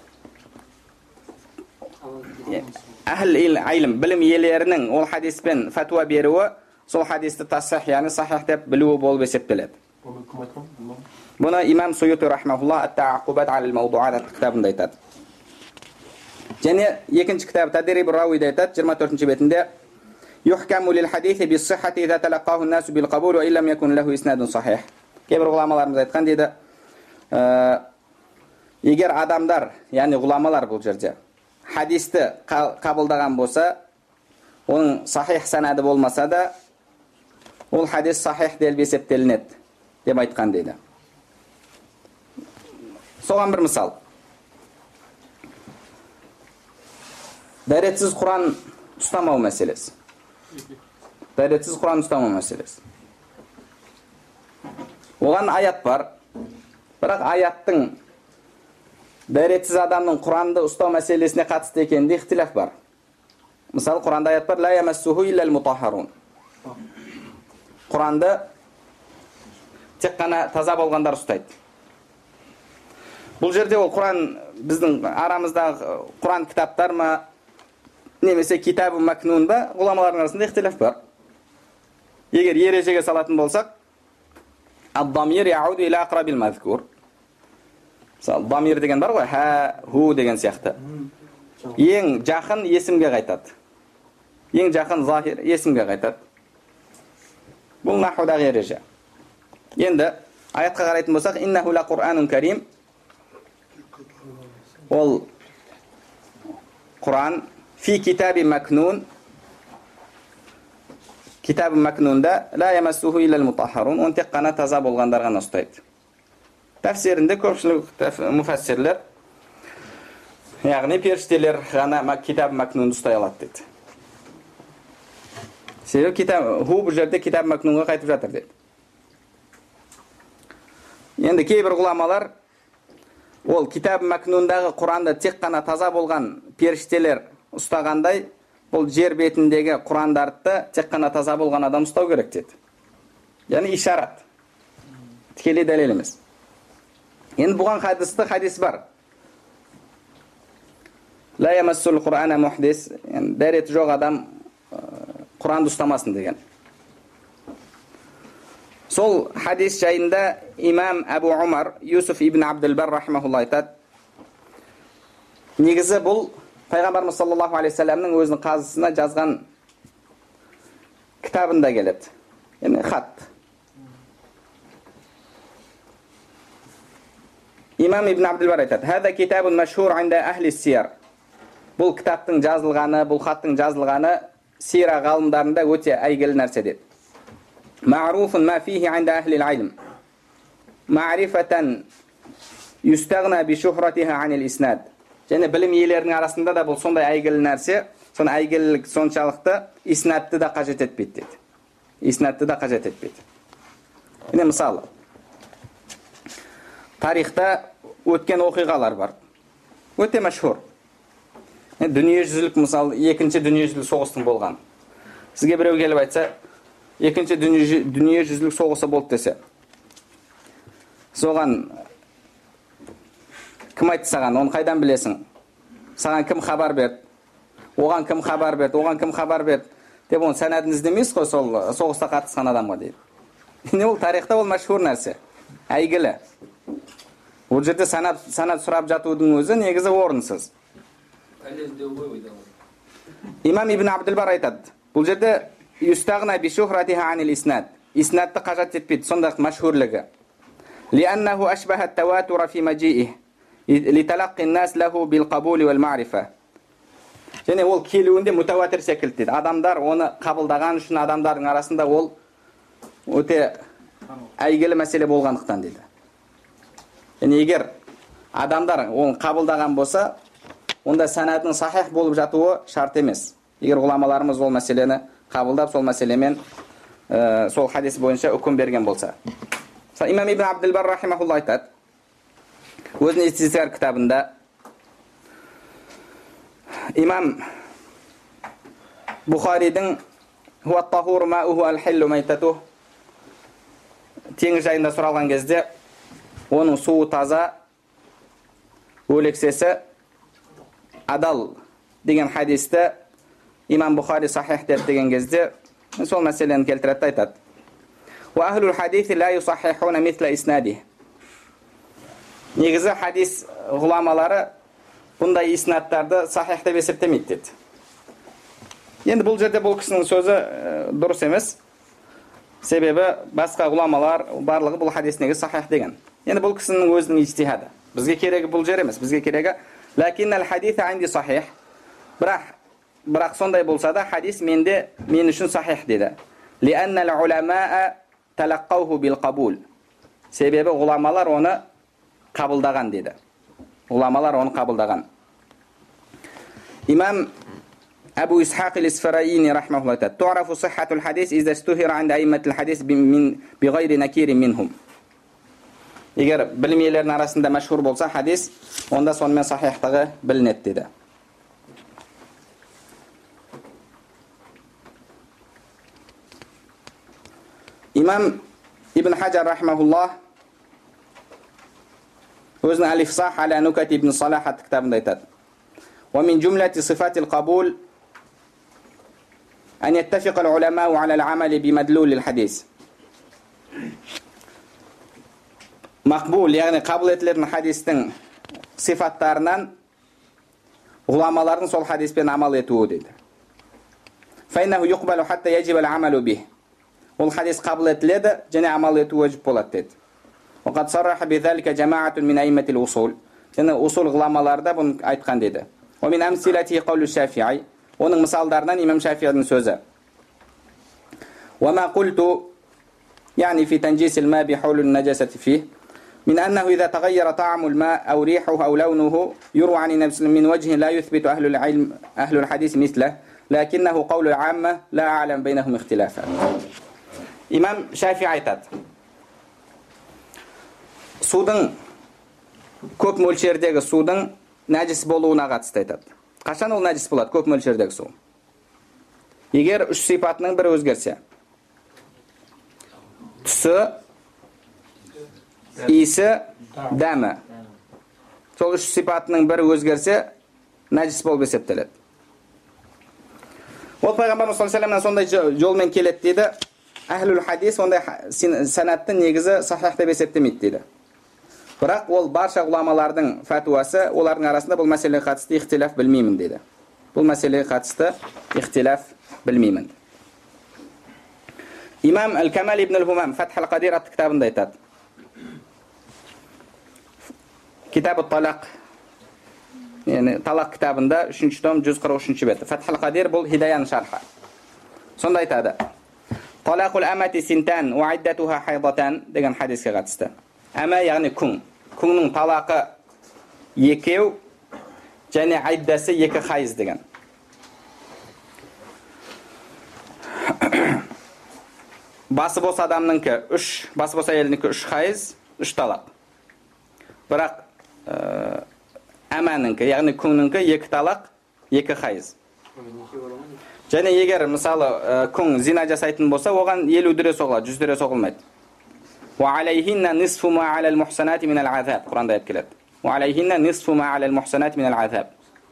әхл илм, білім иелерінің ол хадиспен фәтуа беруі сол хадисті тасих, яғни сахих деп білуі болып есептеледі. Бұны имам Суйути рахмахулла ат-таъақубат алал мавдуат кітабында айтады. Және екінші кітап Тадириб ар-Рауида айтады, жиырма төртінші бетінде: "Юхкаму лил хадиси бис-сиххати иза талаққаху ан-насу бил-қабул ва иллам якун лаху иснадун сахих." Кейбір ғұламаларымыз айтқан дейді, егер адамдар, яғни ғұламалар бұл жерде хадисті қабылдаған болса, оның сахих санады болмаса да, ол хадис сахих деп есептелінеді деп айтқан дейді. Соған бір мысал. Дәретсіз Құран ұстамау мәселесі. Дәретсіз Құран ұстамау мәселесі. Оған аят бар. Бірақ аяттың дәретсіз адамның Құранды ұстау мәселесіне қатысты екенінде ихтилаф бар. Мысалы, Құранда аят бар: "Ла ямассуху иллал мутаххарун." Құранды тек қана таза болғандар ұстайды. Бұл жерде ол Құран біздің арамыздағы Құран кітаптар ма, немесе китабу макнун ба, ғұламалардың арасында ихтилаф бар. Егер ережеге салатын болсақ, ад-дамир яуду иля aqrabil mazkur. Мысалы, дамир деген бар ғой, ха, ху деген сияқты. Ең жақын есімге қайтады. Ең жақын захир есімге қайтады. Бұл нахудағы ереже. Енді аятқа қарайтын болсақ, иннаху ла Құр'анун карим. Ол Құран фи китаби макнун. Китабы макнунда ла ямассуху иллал мутаххарун. Он тек қана таза болғандар ғана ұстайды. Тәфсирінде көпшілік муфассирлер, яғни періштелер ғана китабы макнунды ұстай алады дейді. Себебі китаб ху бұл жерде китабы макнунға қайтып жатыр дейді. Енді кейбір ғұламалар ол китабы макнундағы Құранды тек қана таза болған періштелер ұстағандай, бұл жер бетіндегі Құрандарды тек қана таза болған адам ұстау керек дейді. Яғни ишарат. Тікелей дәлел емес. Енді бұған хадисті хадис бар. Ла ямассул Құр'ана мухдис. Дәреті жоқ адам Құранды ұстамасын деген. Сол хадис жайында имам Абу Умар Юсуф ибн Абдул-Бар рахимахулла айтады. Негізі бұл Пайғамбарымыз саллаллаху алейхи саламның өзінің қазысына жазған кітабында келеді. Яғни хат. Имам ибн Абдул-Бар айтады: "Хада китабун машхур инда ахли сияр." Бұл кітаптың жазылғаны, бұл хаттың жазылғаны сира ғалымдарында өте әйгілі нәрсе деді. Ма'руфун ма фихи инда ахли al-ilm. Ma'rifatan yustaghna bi shuhratiha 'an al-isnad. Және білім иелерінің арасында да бұл сондай әйгілі нәрсе, соны әйгілілік соншалықты иснадты да қажет етпейді деді. Иснадты да қажет етпейді. Міне мысалы, тарихта өткен оқиғалар бар. Өте мәшһүр. Дүниежүзілік, мысалы, екінші дүниежүзілік соғыстың болған. Сізге біреу келіп айтса, екінші дүниежүзілік соғысы болды десе, соған кім айтты саған, оны қайдан білесің? Саған кім хабар берді? Оған кім хабар берді? Оған кім хабар берді? Деп оны сәнәдін іздемейсіз ғой сол соғыста қатысқан адамға дейді. Не ол тарихта ол мәшһүр нәрсе, әйгілі. Ол жерде санат санат сұрап жатудың өзі негізі орынсыз. Имам ибн Абдул-Бар айтады, бұл жерде юстағна би шухратиха анил иснад. Иснадты қажет етпейді, сондай мәшһүрлігі. Лианнаху ашбаха ат-таватура фи маджи'их. Литалаққи ан-нас лаху бил-қабули вал-ма'рифа. Және ол келуінде мутаватир секілді дейді. Адамдар оны қабылдаған үшін адамдардың арасында ол өте әйгілі мәселе болғандықтан дейді. Яғни егер адамдар оны қабылдаған болса, онда санатының сахих болып жатуы шарт емес. Егер ғұламаларымыз ол мәселені қабылдап, сол мәселемен ә, сол хадис бойынша үкім берген болса. Имам Ибн Абдул-Бар рахимахулла айтады, өзінің Истизкар кітабында, имам Бухаридің «Хуат-тахур мауху ал-хиллу майтатух» теңіз жайында сұралған кезде, оның суы таза, өлексесі адал деген хадисті имам Бухари сахих деп деген кезде сол мәселені келтіреді, айтады. Ва ахлул хадиси ла юсахихуна мисла иснади. Негізі хадис ғұламалары бұндай иснаттарды сахих деп есептемейді деді. Енді бұл жерде бұл кісінің сөзі дұрыс емес. Себебі басқа ғұламалар барлығы бұл хадис негізі сахих деген. Енді бұл кісінің өзінің ижтихады. Бізге керегі бұл жер емес. Бізге керегі лакиннал хадиса анди сахих. Бірақ бірақ сондай болса да хадис менде мен үшін сахих деді. Лианнал уламаа талаққауху бил қабул. Себебі ғұламалар оны қабылдаған деді. Ғұламалар оны қабылдаған. Имам Абу Исхақ ал-Исфарайини рахмахуллах айтады: "Ту'рафу сиххатул хадис иза стухира анда аимматул хадис биғайри накирин минхум." Егер білімелердің арасында мәшһүр болса хадис, онда сонымен сахихтығы білінеді деді. Имам Ибн Хаджар рахмахуллах өзінің Алифсах аля нукат ибн Салах атты кітабында айтады: "Ва мин жумлати сифатил қабул ан яттафиқа ал-уламау аля ал-амали бимадлул ал-хадис." Мақбул, яғни қабыл етілетін хадистің сифаттарынан ғұламалардың сол хадиспен амал етуі дейді. "Файнаху юқбалу хатта яджиб ал-амалу бих." Ол хадис қабыл етіледі, және амал ету уәжіп болады деді. وقد صرح بذلك جماعة من أئمة الأصول. Және усул ғұламаларда бұны айтқан деді. ومن أمثلته قول الشافعي. Оның мысалдарынан имам Шафиғидің сөзі. وما قلت يعني في تنجيس الماء بحول النجاسة فيه من أنه إذا تغير طعم الماء أو ريحه أو لونه يروى عن النبي من وجه لا يثبت أهل العلم أهل الحديث مثله لكنه قول العامة لا أعلم بينهم اختلافا. İmam Şafii айтады: судың көп мөлшердегі судың нәжіс болуына қатысты айтады. Қашан ол нәжіс болады, көп мөлшердегі су? Егер үш сипатының бірі өзгерсе, түсі, иісі, дәмі, сол үш сипатының бірі өзгерсе, нәжіс болып есептеледі. Ол пайғамбарымыз саллаллаху алейхи ва саллям сондай жолмен келеді дейді. Әхлул хадис ондай санатты негізі сахих деп есептемейді дейді. Бірақ ол барша ғұламалардың фәтуасы, олардың арасында бұл мәселеге қатысты ихтилаф білмеймін дейді. Бұл мәселеге қатысты ихтилаф білмеймін. Имам Ал-Камал ибн Ал-Хумам Фатх Ал-Қадир атты кітабында айтады. Китаб ат-Талақ, яғни Талақ кітабында үшінші том жүз қырық үшінші беті. Фатх Ал-Қадир бұл Хидаяның шархы. Сонда айтады: "Талақул амати синтан ва иддатуха хайдатан" деген хадиске қатысты. Ама яғни күң. Күңнің талақы екеу және айддасы екі хайыз деген. Басы бос адамныңкі үш, басы бос әйелінікі үш хайыз, үш талақ. Бірақ әмәніңкі, яғни күңніңкі екі талақ, екі хайыз. Және егер мысалы күң зина жасайтын болса, оған елу дүре соғылады, жүз дүре соғылмайды. وعليهن نصف ما على المحصنات من العذاب. Құранда ayet келеді. وعليهن نصف ما على المحصنات من العذاب.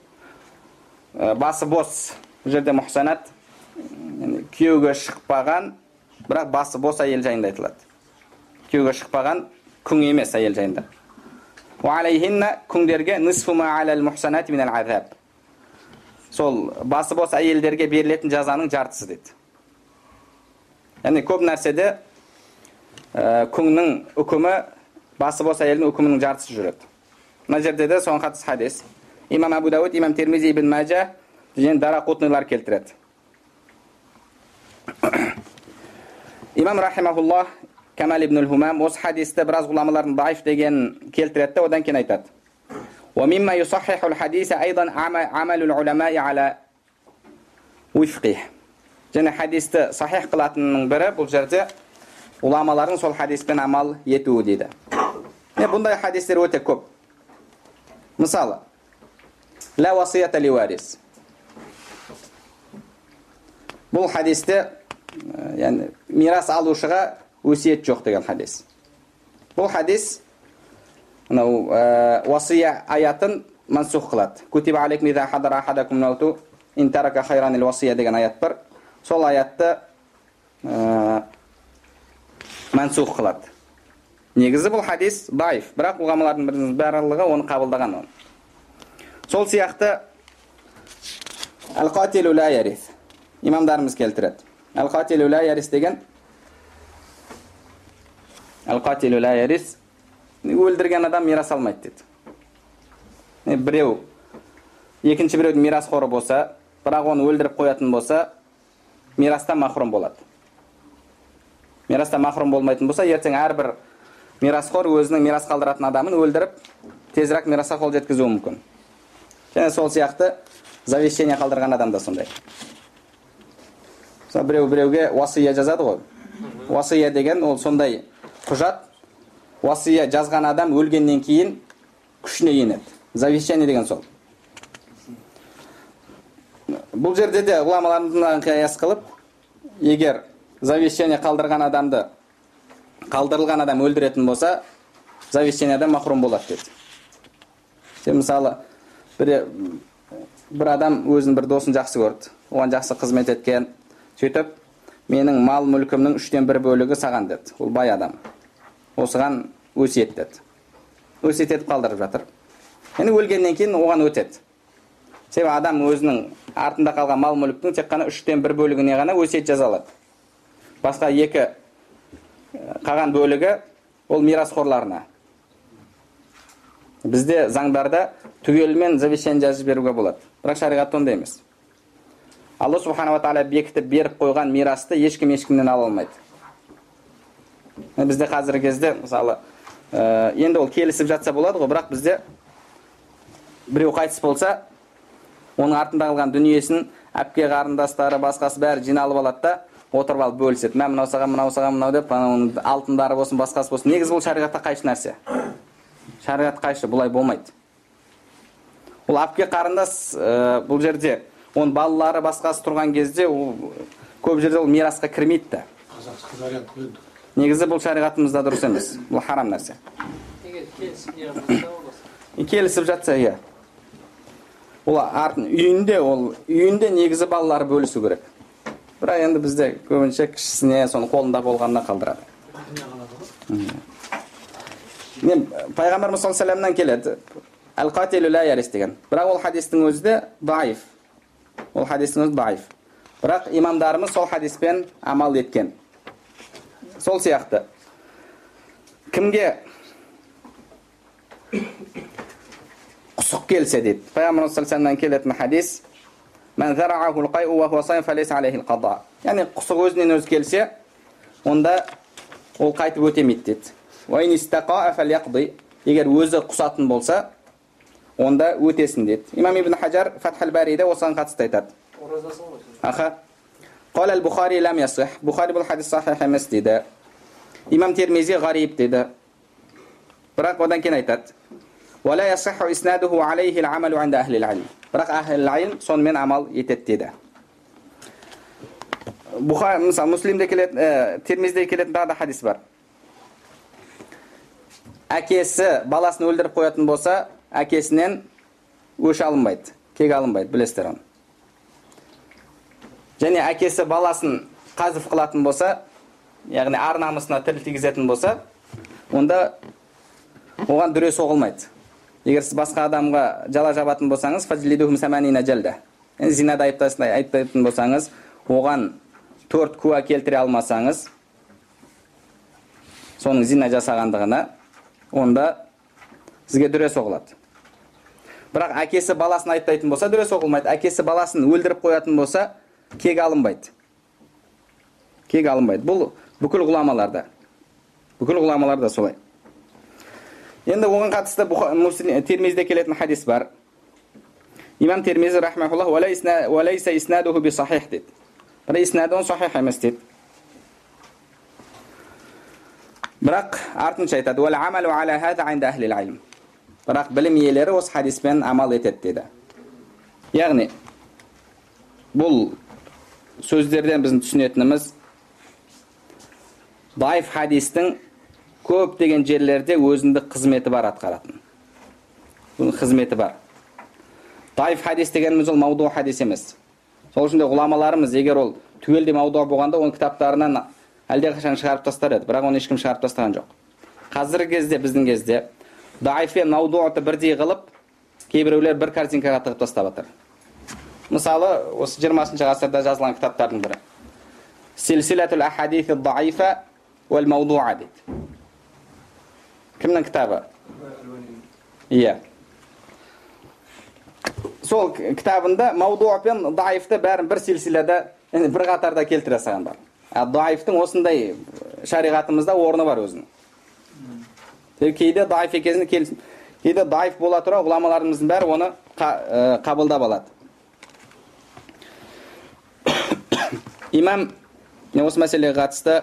Басы бос, бұл жерде мұхсанат, күйеуге шықпаған, бірақ басы бос әйел жайында айтылады. Күйеуге шықпаған күң емес әйел жайында. وعليهن күңдерге نصف ما على المحصنات من العذاب. Сол басы бос әйелдерге берілетін жазаның жартысы дейді. Яғни көп нәрседе күңнің үкімі басы бос әйелдің үкімінің жартысы жүреді. Мына жерде де соған қатысты хадис. Имам Абу Дауд, имам Тирмизи, ибн Маджа және Дарақутнилар келтіреді. Имам рахимахуллах Камал ибн al-Humam осы хадисті біраз ғұламалардың даиф деген келтіретті, одан кейін айтады. ومما يصحح الحديث أيضا عمل العلماء على وفقه. Және хадисті сахих қылатынның бірі бұл жерде ғұламалардың сол хадиспен амал етуі дейді. Бұндай хадистер өте көп. Мысалы, ла васията ли варис. Бұл хадисте яғни мирас алушыға өсиет жоқ деген хадис. Бұл хадис мынау васия аятын мансух қылады. Кутиба алейкум иза хадара ахадакум мауту ин тарака хайранил васия деген аят бар. Сол аятты мансух қылады. Негізі бұл хадис даиф, бірақ ғұламалардың барлығы оны қабылдаған. Сол сияқты ал-қатилу ла ярис. Имамдарымыз келтіреді. Ал-қатилу ла ярис деген Ал-қатилу ла ярис өлдірген адам мирас алмайды деді. Біреу екінші біреудің мирасқоры болса, бірақ оны өлдіріп қоятын болса, мирастан махрум болады. Мирастан махрум болмайтын болса, ертең әрбір мирасқор өзінің мирас қалдыратын адамын өлдіріп, тезірек мирасқа қол жеткізуі мүмкін. Және сол сияқты завещание қалдырған адам да сондай. Біреу біреуге васия жазады ғой. Васия деген ол сондай құжат. Васия жазған адам өлгеннен кейін күшіне енеді. Завещание деген сол. Бұл жерде де ғұламалардан қияс қылып, егер завещание қалдырған адамды қалдырылған адам өлдіретін болса, завещаниядан махрум болады деді. Мысалы, бір, бір адам өзінің бір досын жақсы көрді, оған жақсы қызмет еткен, сөйтіп, менің мал мүлкімнің үштен бір бөлігі саған деді. Ол бай адам. Осыған өсиет деді. Өсиет етіп қалдырып жатыр. Яғни өлгеннен кейін оған өтеді. Себебі адам өзінің артында қалған мал мүліктің тек қана үштен бір бөлігіне ғана өсиет жаза алады. Басқа екі қалған бөлігі ол мирасқорларына. Бізде заңдарда түгелімен завещание жазып беруге болады. Бірақ шариғатта ондай емес. Алла субхана ва тағала бекітіп беріп қойған мирасты ешкім ешкімнен ала алмайды. Бізде қазіргі кезде, мысалы, енді ол келісіп жатса болады ғой, бірақ бізде біреу қайтыс болса, оның артында қалған дүниесін әпке қарындастары, басқасы бәрі жиналып алады да, отырып алып бөліседі. Мә мынау саған, мынау саған, мынау деп, алтындары болсын, басқасы болсын. Негізі бұл шариғатқа қайшы нәрсе. Шариғатқа қайшы, бұлай болмайды. Ол әпке қарындас бұл жерде, оның балалары басқасы тұрған кезде, көп жерде ол мирасқа кірмейді. Негізі бұл шариғатымызда дұрыс емес. Бұл харам нәрсе. Келісіп жатса, иә. Ол артын үйінде, ол үйінде негізі балалары бөлісу керек. Бірақ енді бізде көбінше кішісіне, соның қолында болғанына қалдырады. Пайғамбарымыз саллаллаху алейхи ва саллямнан келеді. Ал-қатилу ла ярис деген. Бірақ ол хадистің өзі де даиф. Ол хадистің өзі даиф. Бірақ имамдарымыз сол хадиспен амал еткен. Сол сияқты. Кімге құсық келсе дейді. Пайғамбарымыз саллаллаху алейхи ва саллямнан келетін хадис: "Мен зарa'аху al-qay'u wa huwa sayf falaysa alayhi al-qada." Яғни құсық өзінен өзі келсе, онда ол қайтып өтемейді дейді. "Wa in istaqa'a falyaqdi." Егер өзі құсатын болса, онда өтесін дейді. Имам Ибн Хаджар Фатхул Бариде осыған қатысты айтады. Аха. Qala al-Bukhari lam yasih. Bukhari бұл хадис сахих емес дейді. Имам Тирмизи ғариб дейді. Бірақ одан кейін айтады: "Wa la yasihhu isnaduhu alayhi al-amalu 'inda ahli al-'ilm." Бірақ ахли al-'ilm сонымен амал етеді дейді. Бухари, мысалы, Муслимде келетін, Тирмизде келетін тағы да хадис бар. Әкесі баласын өлдіріп қоятын болса, әкесінен өш алынбайды, кек алынбайды, білесіздер оны. Және әкесі баласын қазып қылатын болса, яғни ар намысына тіл тигізетін болса, онда оған дүре соғылмайды. Егер сіз басқа адамға жала жабатын болсаңыз, фажлидухум саманина жалда. Енді зинада айыптайтын болсаңыз, оған төрт куә келтіре алмасаңыз, соның зина жасағандығына, онда сізге дүре соғылады. Бірақ әкесі баласын айыптайтын болса, дүре соғылмайды. Әкесі баласын өлдіріп қоятын болса, кек алынбайды. Кек алынбайды. Бұл Бүкіл ғұламаларда. Бүкіл ғұламаларда солай. Енді оған қатысты Тирмизиде келетін хадис бар. Имам Тирмизи рахмахуллах «Валайса иснадуху би сахих» дейді. Бірақ иснадуын сахих емес дейді. Бірақ артынша айтады «Вал амалу аля хаза инда ахлил илм». Бірақ білім иелері осы хадиспен амал етеді дейді. Яғни бұл сөздерден біздің түсінетініміз даиф хадистің көп деген жерлерде өзіндік қызметі бар атқаратын. Бұның қызметі бар. Даиф хадис дегеніміз ол мауду хадис емес. Сол үшін де ғұламаларымыз егер ол түгелдей мауду болғанда оның кітаптарынан әлдеқашан шығарып тастар еді, бірақ оны ешкім шығарып тастаған жоқ. Қазіргі кезде біздің кезде даиф пен маудуты бірдей қылып, кейбіреулер бір картинкаға тығып тастап жатыр. Мысалы, осы жиырмасыншы ғасырда жазылған кітаптардың бірі. Силсилатул ахадифи даифа уәл маудуа дейді. Кімнің кітабы? Иә. Сол кітабында маудуа пен даифты бәрін бір силсилада, бір қатарда келтіре салған бар. Даифтың осындай шариғатымызда орны бар өзінің. Кейде даиф екенін келсін. Кейде даиф бола тұра ғұламаларымыздың бәрі оны қабылдап алады. Имам осы мәселеге қатысты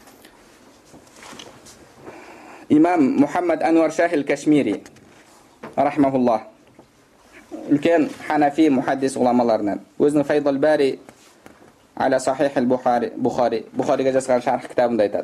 имам Мухаммад Ануар Шахил Кашмири рахмахуллах, үлкен ханафи мухаддис ғұламаларынан, өзінің Файдул Бари аля Сахих аль-Бухари, Бухари, Бухариге жазған шарх кітабында айтады.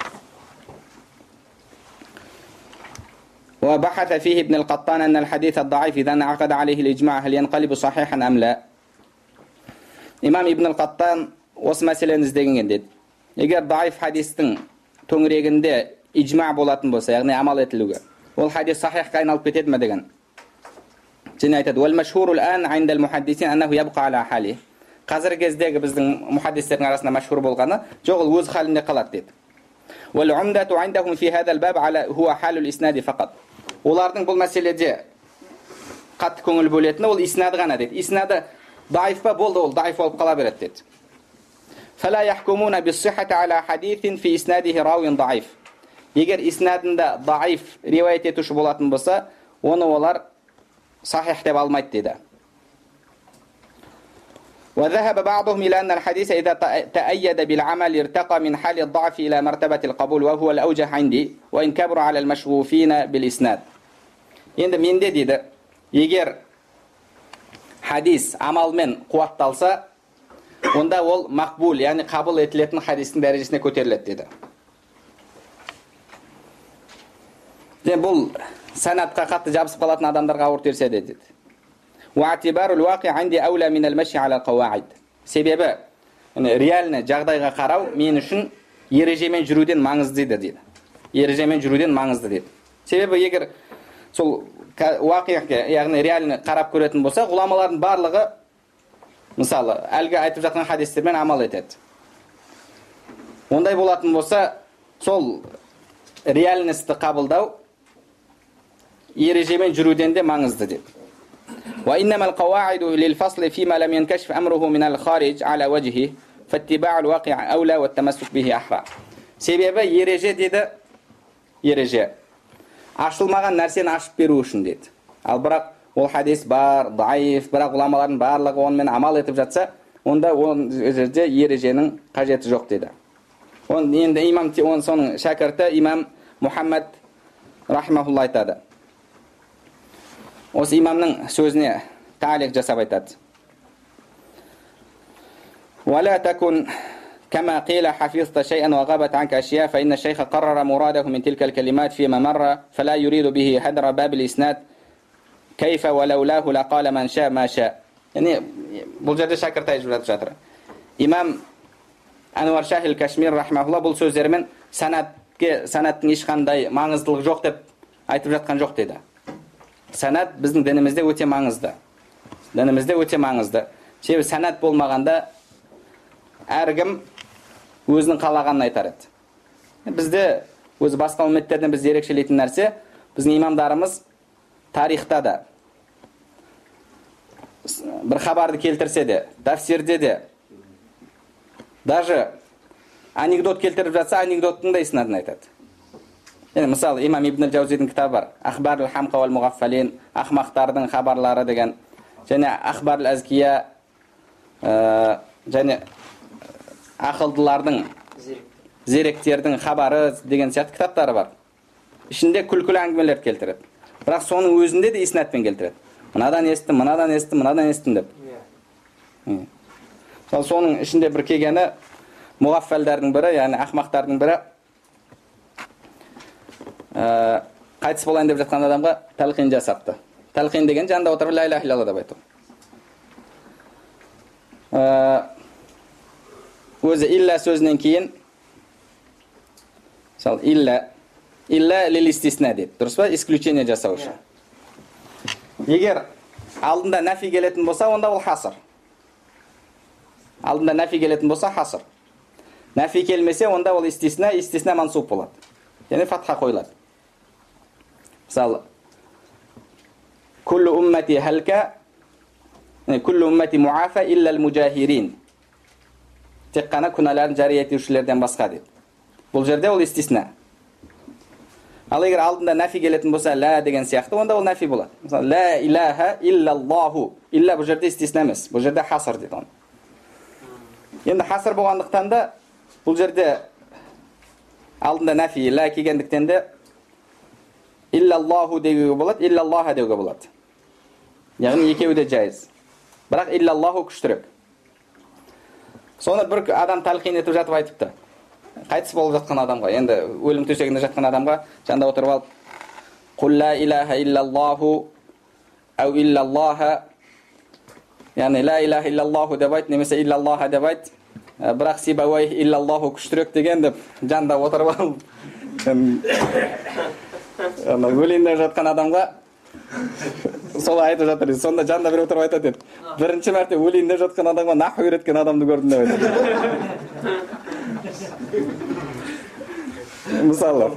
وبحث فيه ابن القطان أن الحديث الضعيف إذا انعقد عليه الإجماع هل ينقلب صحيحا أم لا. Имам Ибн ал-Қаттан осы мәселені іздеген деді. Егер даиф хадистің төңірегінде ижма болатын болса, яғни амал етілуге, ол хадис сахихқа айналып кетеді ме деген. Және айтады: "Уал машхуру ал-ан инда ал-мухаддисин аннаху ябқа аля хали." Қазіргі кездегі біздің мухаддистердің арасында машхур болғаны, жоқ, ол өз халінде қалады деді. "Уал умдату индахум фи хаза ал-баб аля хуа халул иснади фақат." Олардың бұл мәселеде қатты көңіл бөлетіні ол иснады ғана деді. Иснады даиф па болды, ол даиф болып қала береді деді. "Фала яхкумуна бис-сиххати аля хадитин фи иснадихи равин даиф." Егер иснадында даиф риwayat етуші болатын болса, оны олар сахих деп алмайды деді. وذهب بعضهم إلى أن الحديث إذا تأيد بالعمل ارتقى من حال الضعف إلى مرتبة القبول وهو الأوجه عندي وإن كبر على المشغوفين بالإسناد. Енді менде дейді, егер хадис амалмен қуатталса, онда ол мақбул, яғни қабыл етілетін хадистің дәрежесіне көтеріледі деді. Және бұл санатқа қатты жабысып қалатын адамдарға ауыр терсе деді. وَاعْتِبَارُ الْوَاقِعِ عِنْدِي أَوْلَى مِنَ الْمَشْيِ عَلَى الْقَوَاعِدِ. Себебі реальны жағдайға қарау мен үшін ережемен жүруден маңызды дейді. Ережемен жүруден маңызды дейді. Себебі егер сол уақиғке, яғни реальны қарап көретін болса, ғұламалардың барлығы мысалы әлгі айтып жатқан хадистермен амал етеді. Ондай болатын болса, сол реальності қабылдау ережемен жүруден де маңызды дейді. وإنما القواعد للفصل فيما لم ينكشف أمره من الخارج على وجهه فاتباع الواقع أولى والتمسك به أحرى. Себебі ереже деді, ереже ашылмаған нәрсені ашып беру үшін деді. Ал бірақ ол хадис бар, даиф, бірақ ғұламалардың барлығы онымен амал етіп жатса, онда ол жерде ереженің қажеті жоқ деді. Он енді имам он соның шәкірті имам Мухаммад рахимахулла айтады. Осы имамның сөзіне таалиқ жасап айтады. ولا تكن كما قيل حفظت شيئا وغابت عنك أشياء فإن الشيخ قرر مراده من تلك الكلمات فيما مر فلا يريد به هدر باب الإسناد كيف ولولاه لقال من شاء ما شاء. يعني бұл жерде шәкірт айтып жатыр. Имам Ануар Шахил Кашмир рахмахулла бұл сөздермен санатке санаттың ешқандай маңыздылық жоқ деп айтып жатқан жоқ деді. Санат біздің дінімізде өте маңызды. Дінімізде өте маңызды. Себебі санат болмағанда әркім өзінің қалағанын айтар еді. Бізде өзі басқа үмметтерден біз ерекшелейтін нәрсе, біздің имамдарымыз тарихта да бір хабарды келтірсе де, тафсирде де, даже анекдот келтіріп жатса, анекдоттың да иснадын айтады. Yani мысалы имам Ибн Джаузидің кітабы бар, Ахбарул хамқа вал муғаффалин, ақмақтардың хабарлары деген, және Ахбарул азкия, және ақылдылардың, зеректердің хабары деген сияқты кітаптары бар. Ішінде күлкілі әңгімелер келтіреді. Бірақ соның өзінде де иснатпен келтіреді. Мынадан естім, мынадан естім, мынадан естім деп. Мысалы соның ішінде бір келгені муғаффалдардың бірі, яғни ақмақтардың бірі, қайтыс болайын деп жатқан адамға тәлқин жасапты. Тәлқин деген жанында отырып ла иляха илlallah деп айту. Өзі илля сөзінен кейін, мысалы илля, илля лил истисна дейді. Дұрыс па? Исключение жасау үшін. Егер алдында нафи келетін болса, онда ол хасыр. Алдында нафи келетін болса, хасыр. Нафи келмесе, онда ол истисна, истисна мансуб болады. Яғни фатха қойылады. Мысалы, күллі уммати халка, күллі уммати муафа илля al-мужахирин. Тек қана күнәларын жария етушілерден басқа дейді. Бұл жерде ол истисна. Ал егер алдында нафи келетін болса, ла деген сияқты, онда ол нафи болады. Мысалы, ла илаха иллаллаху. Илля бұл жерде истисна емес, бұл жерде хасыр дейді оны. Енді хасыр болғандықтан да, бұл жерде алдында нафи, ла келгендіктен де иллаллаху деуге болады, иллаллаха деуге болады. Яғни екеуі де жайыз. Бірақ иллаллаху күштірек. Соны бір адам талқин етіп жатып айтыпты. Қайтыс болып жатқан адамға, енді өлім төсегінде жатқан адамға жанында отырып алып, «Құл ла илаха иллаллаху, әу иллаллаха», яғни «Ла илаха иллаллаху» деп айт, немесе «Иллаллаха» деп айт. Бірақ «Сибауай иллаллаху» күштірек деген деп жанында отырып алып, өлейінде жатқан адамға солай айтып жатыр. Сонда жанында бір отырып айтады еді. Бірінші мәрте өлейінде жатқан адамға наху үйреткен адамды көрдім деп айтады. Мысалы.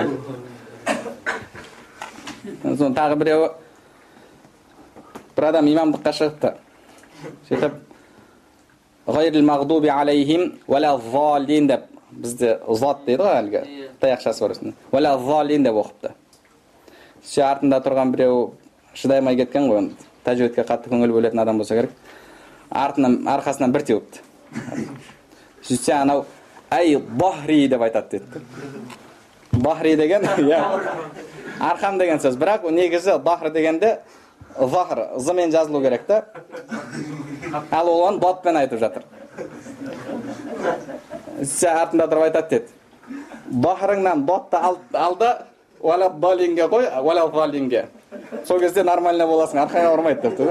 Соны тағы біреуі бір адам имамдыққа шығыпты. Сөйтіп ғайрил мағдуби алейхим вәлә заллин деп, бізде зат дейді ғой әлгі таяқшасы бар үстінде. Вәлә заллин деп оқыпты. Сөйтсе артында тұрған біреу шыдаймай кеткен ғой, тәжвидке қатты көңіл бөлетін адам болса керек. Артынан арқасынан бір теуіпті. Сөйтсе анау «Ай, бахри» деп айтады деді. Бахри деген, арқам деген сөз. Бірақ негізі бахр дегенде захр, зымен жазылу керек та. Ал олан датпен айтып жатыр. Сөйтсе артында тұрып айтады деді. Бахрыңнан датты алды, уәлә далинге қой, уәлә залинге. Сол кезде нормально боласың, арқаңа ұрмайды деп.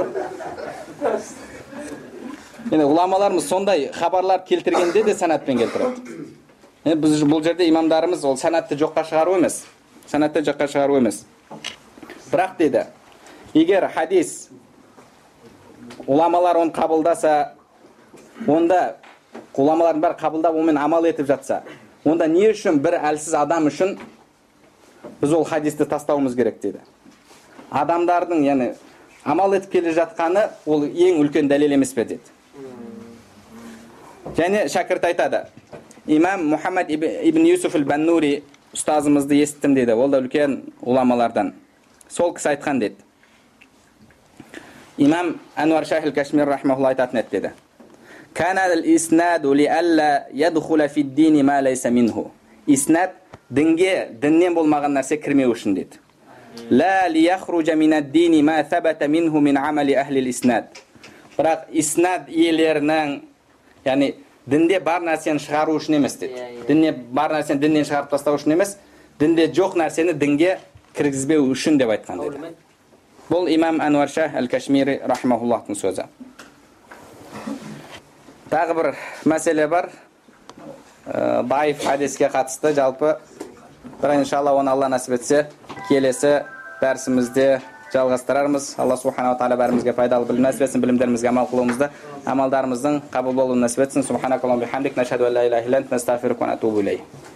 Енді ғұламаларымыз сондай хабарлар келтіргенде де санатпен келтіреді. Біз бұл жерде имамдарымыз ол санатты жоққа шығару емес. Санатты жоққа шығару емес. Бірақ дейді, егер хадис ғұламалар оны қабылдаса, онда ғұламалардың бәрі қабылдап, онымен амал етіп жатса, онда не үшін бір әлсіз адам үшін біз ол хадисті тастауымыз керек дейді. Адамдардың, яғни, амал етіп келе жатқаны ол ең үлкен дәлел емес пе дейді. Және шәкірт айтады, имам Мухаммад ибн Юсуф аль-Баннури ұстазымызды естім дейді, ол да үлкен ғұламалардан. Сол кісі айтқан дейді. Имам Ануар Шайх аль-Кашмир рахмахулла айтатын еді деді. Кана ал-иснаду ли алла ядхула фид-дини ма лайса минху. Иснад дінге, діннен болмаған нәрсе кірмеу үшін дейді. Ла ли яхруджа минад-дини ма табата минху мин амали ахли иснад. Бірақ иснад иелерінің, яғни дінде бар нәрсені шығару үшін емес дейді. Дінде бар нәрсені діннен шығарып тастау үшін емес, дінде жоқ нәрсені дінге кіргізбеу үшін деп айтқан дейді. Бұл имам Ануар Шайх аль-Кашмири рахмахуллахтың сөзі. Тағы бір мәселе бар. Даиф хадиске қатысты жалпы. Бірақ иншалла оны Алла насіп етсе, келесі дәрісімізде жалғастырармыз. Алла субхана ва тағала бәрімізге пайдалы білім насіп етсін, білімдерімізге амал қылуымызды, амалдарымыздың қабыл болуын насіп етсін. Субханакаллахумма бихамдик, нашһаду ан ла илаха илля анта, настағфирука ва натубу илейк.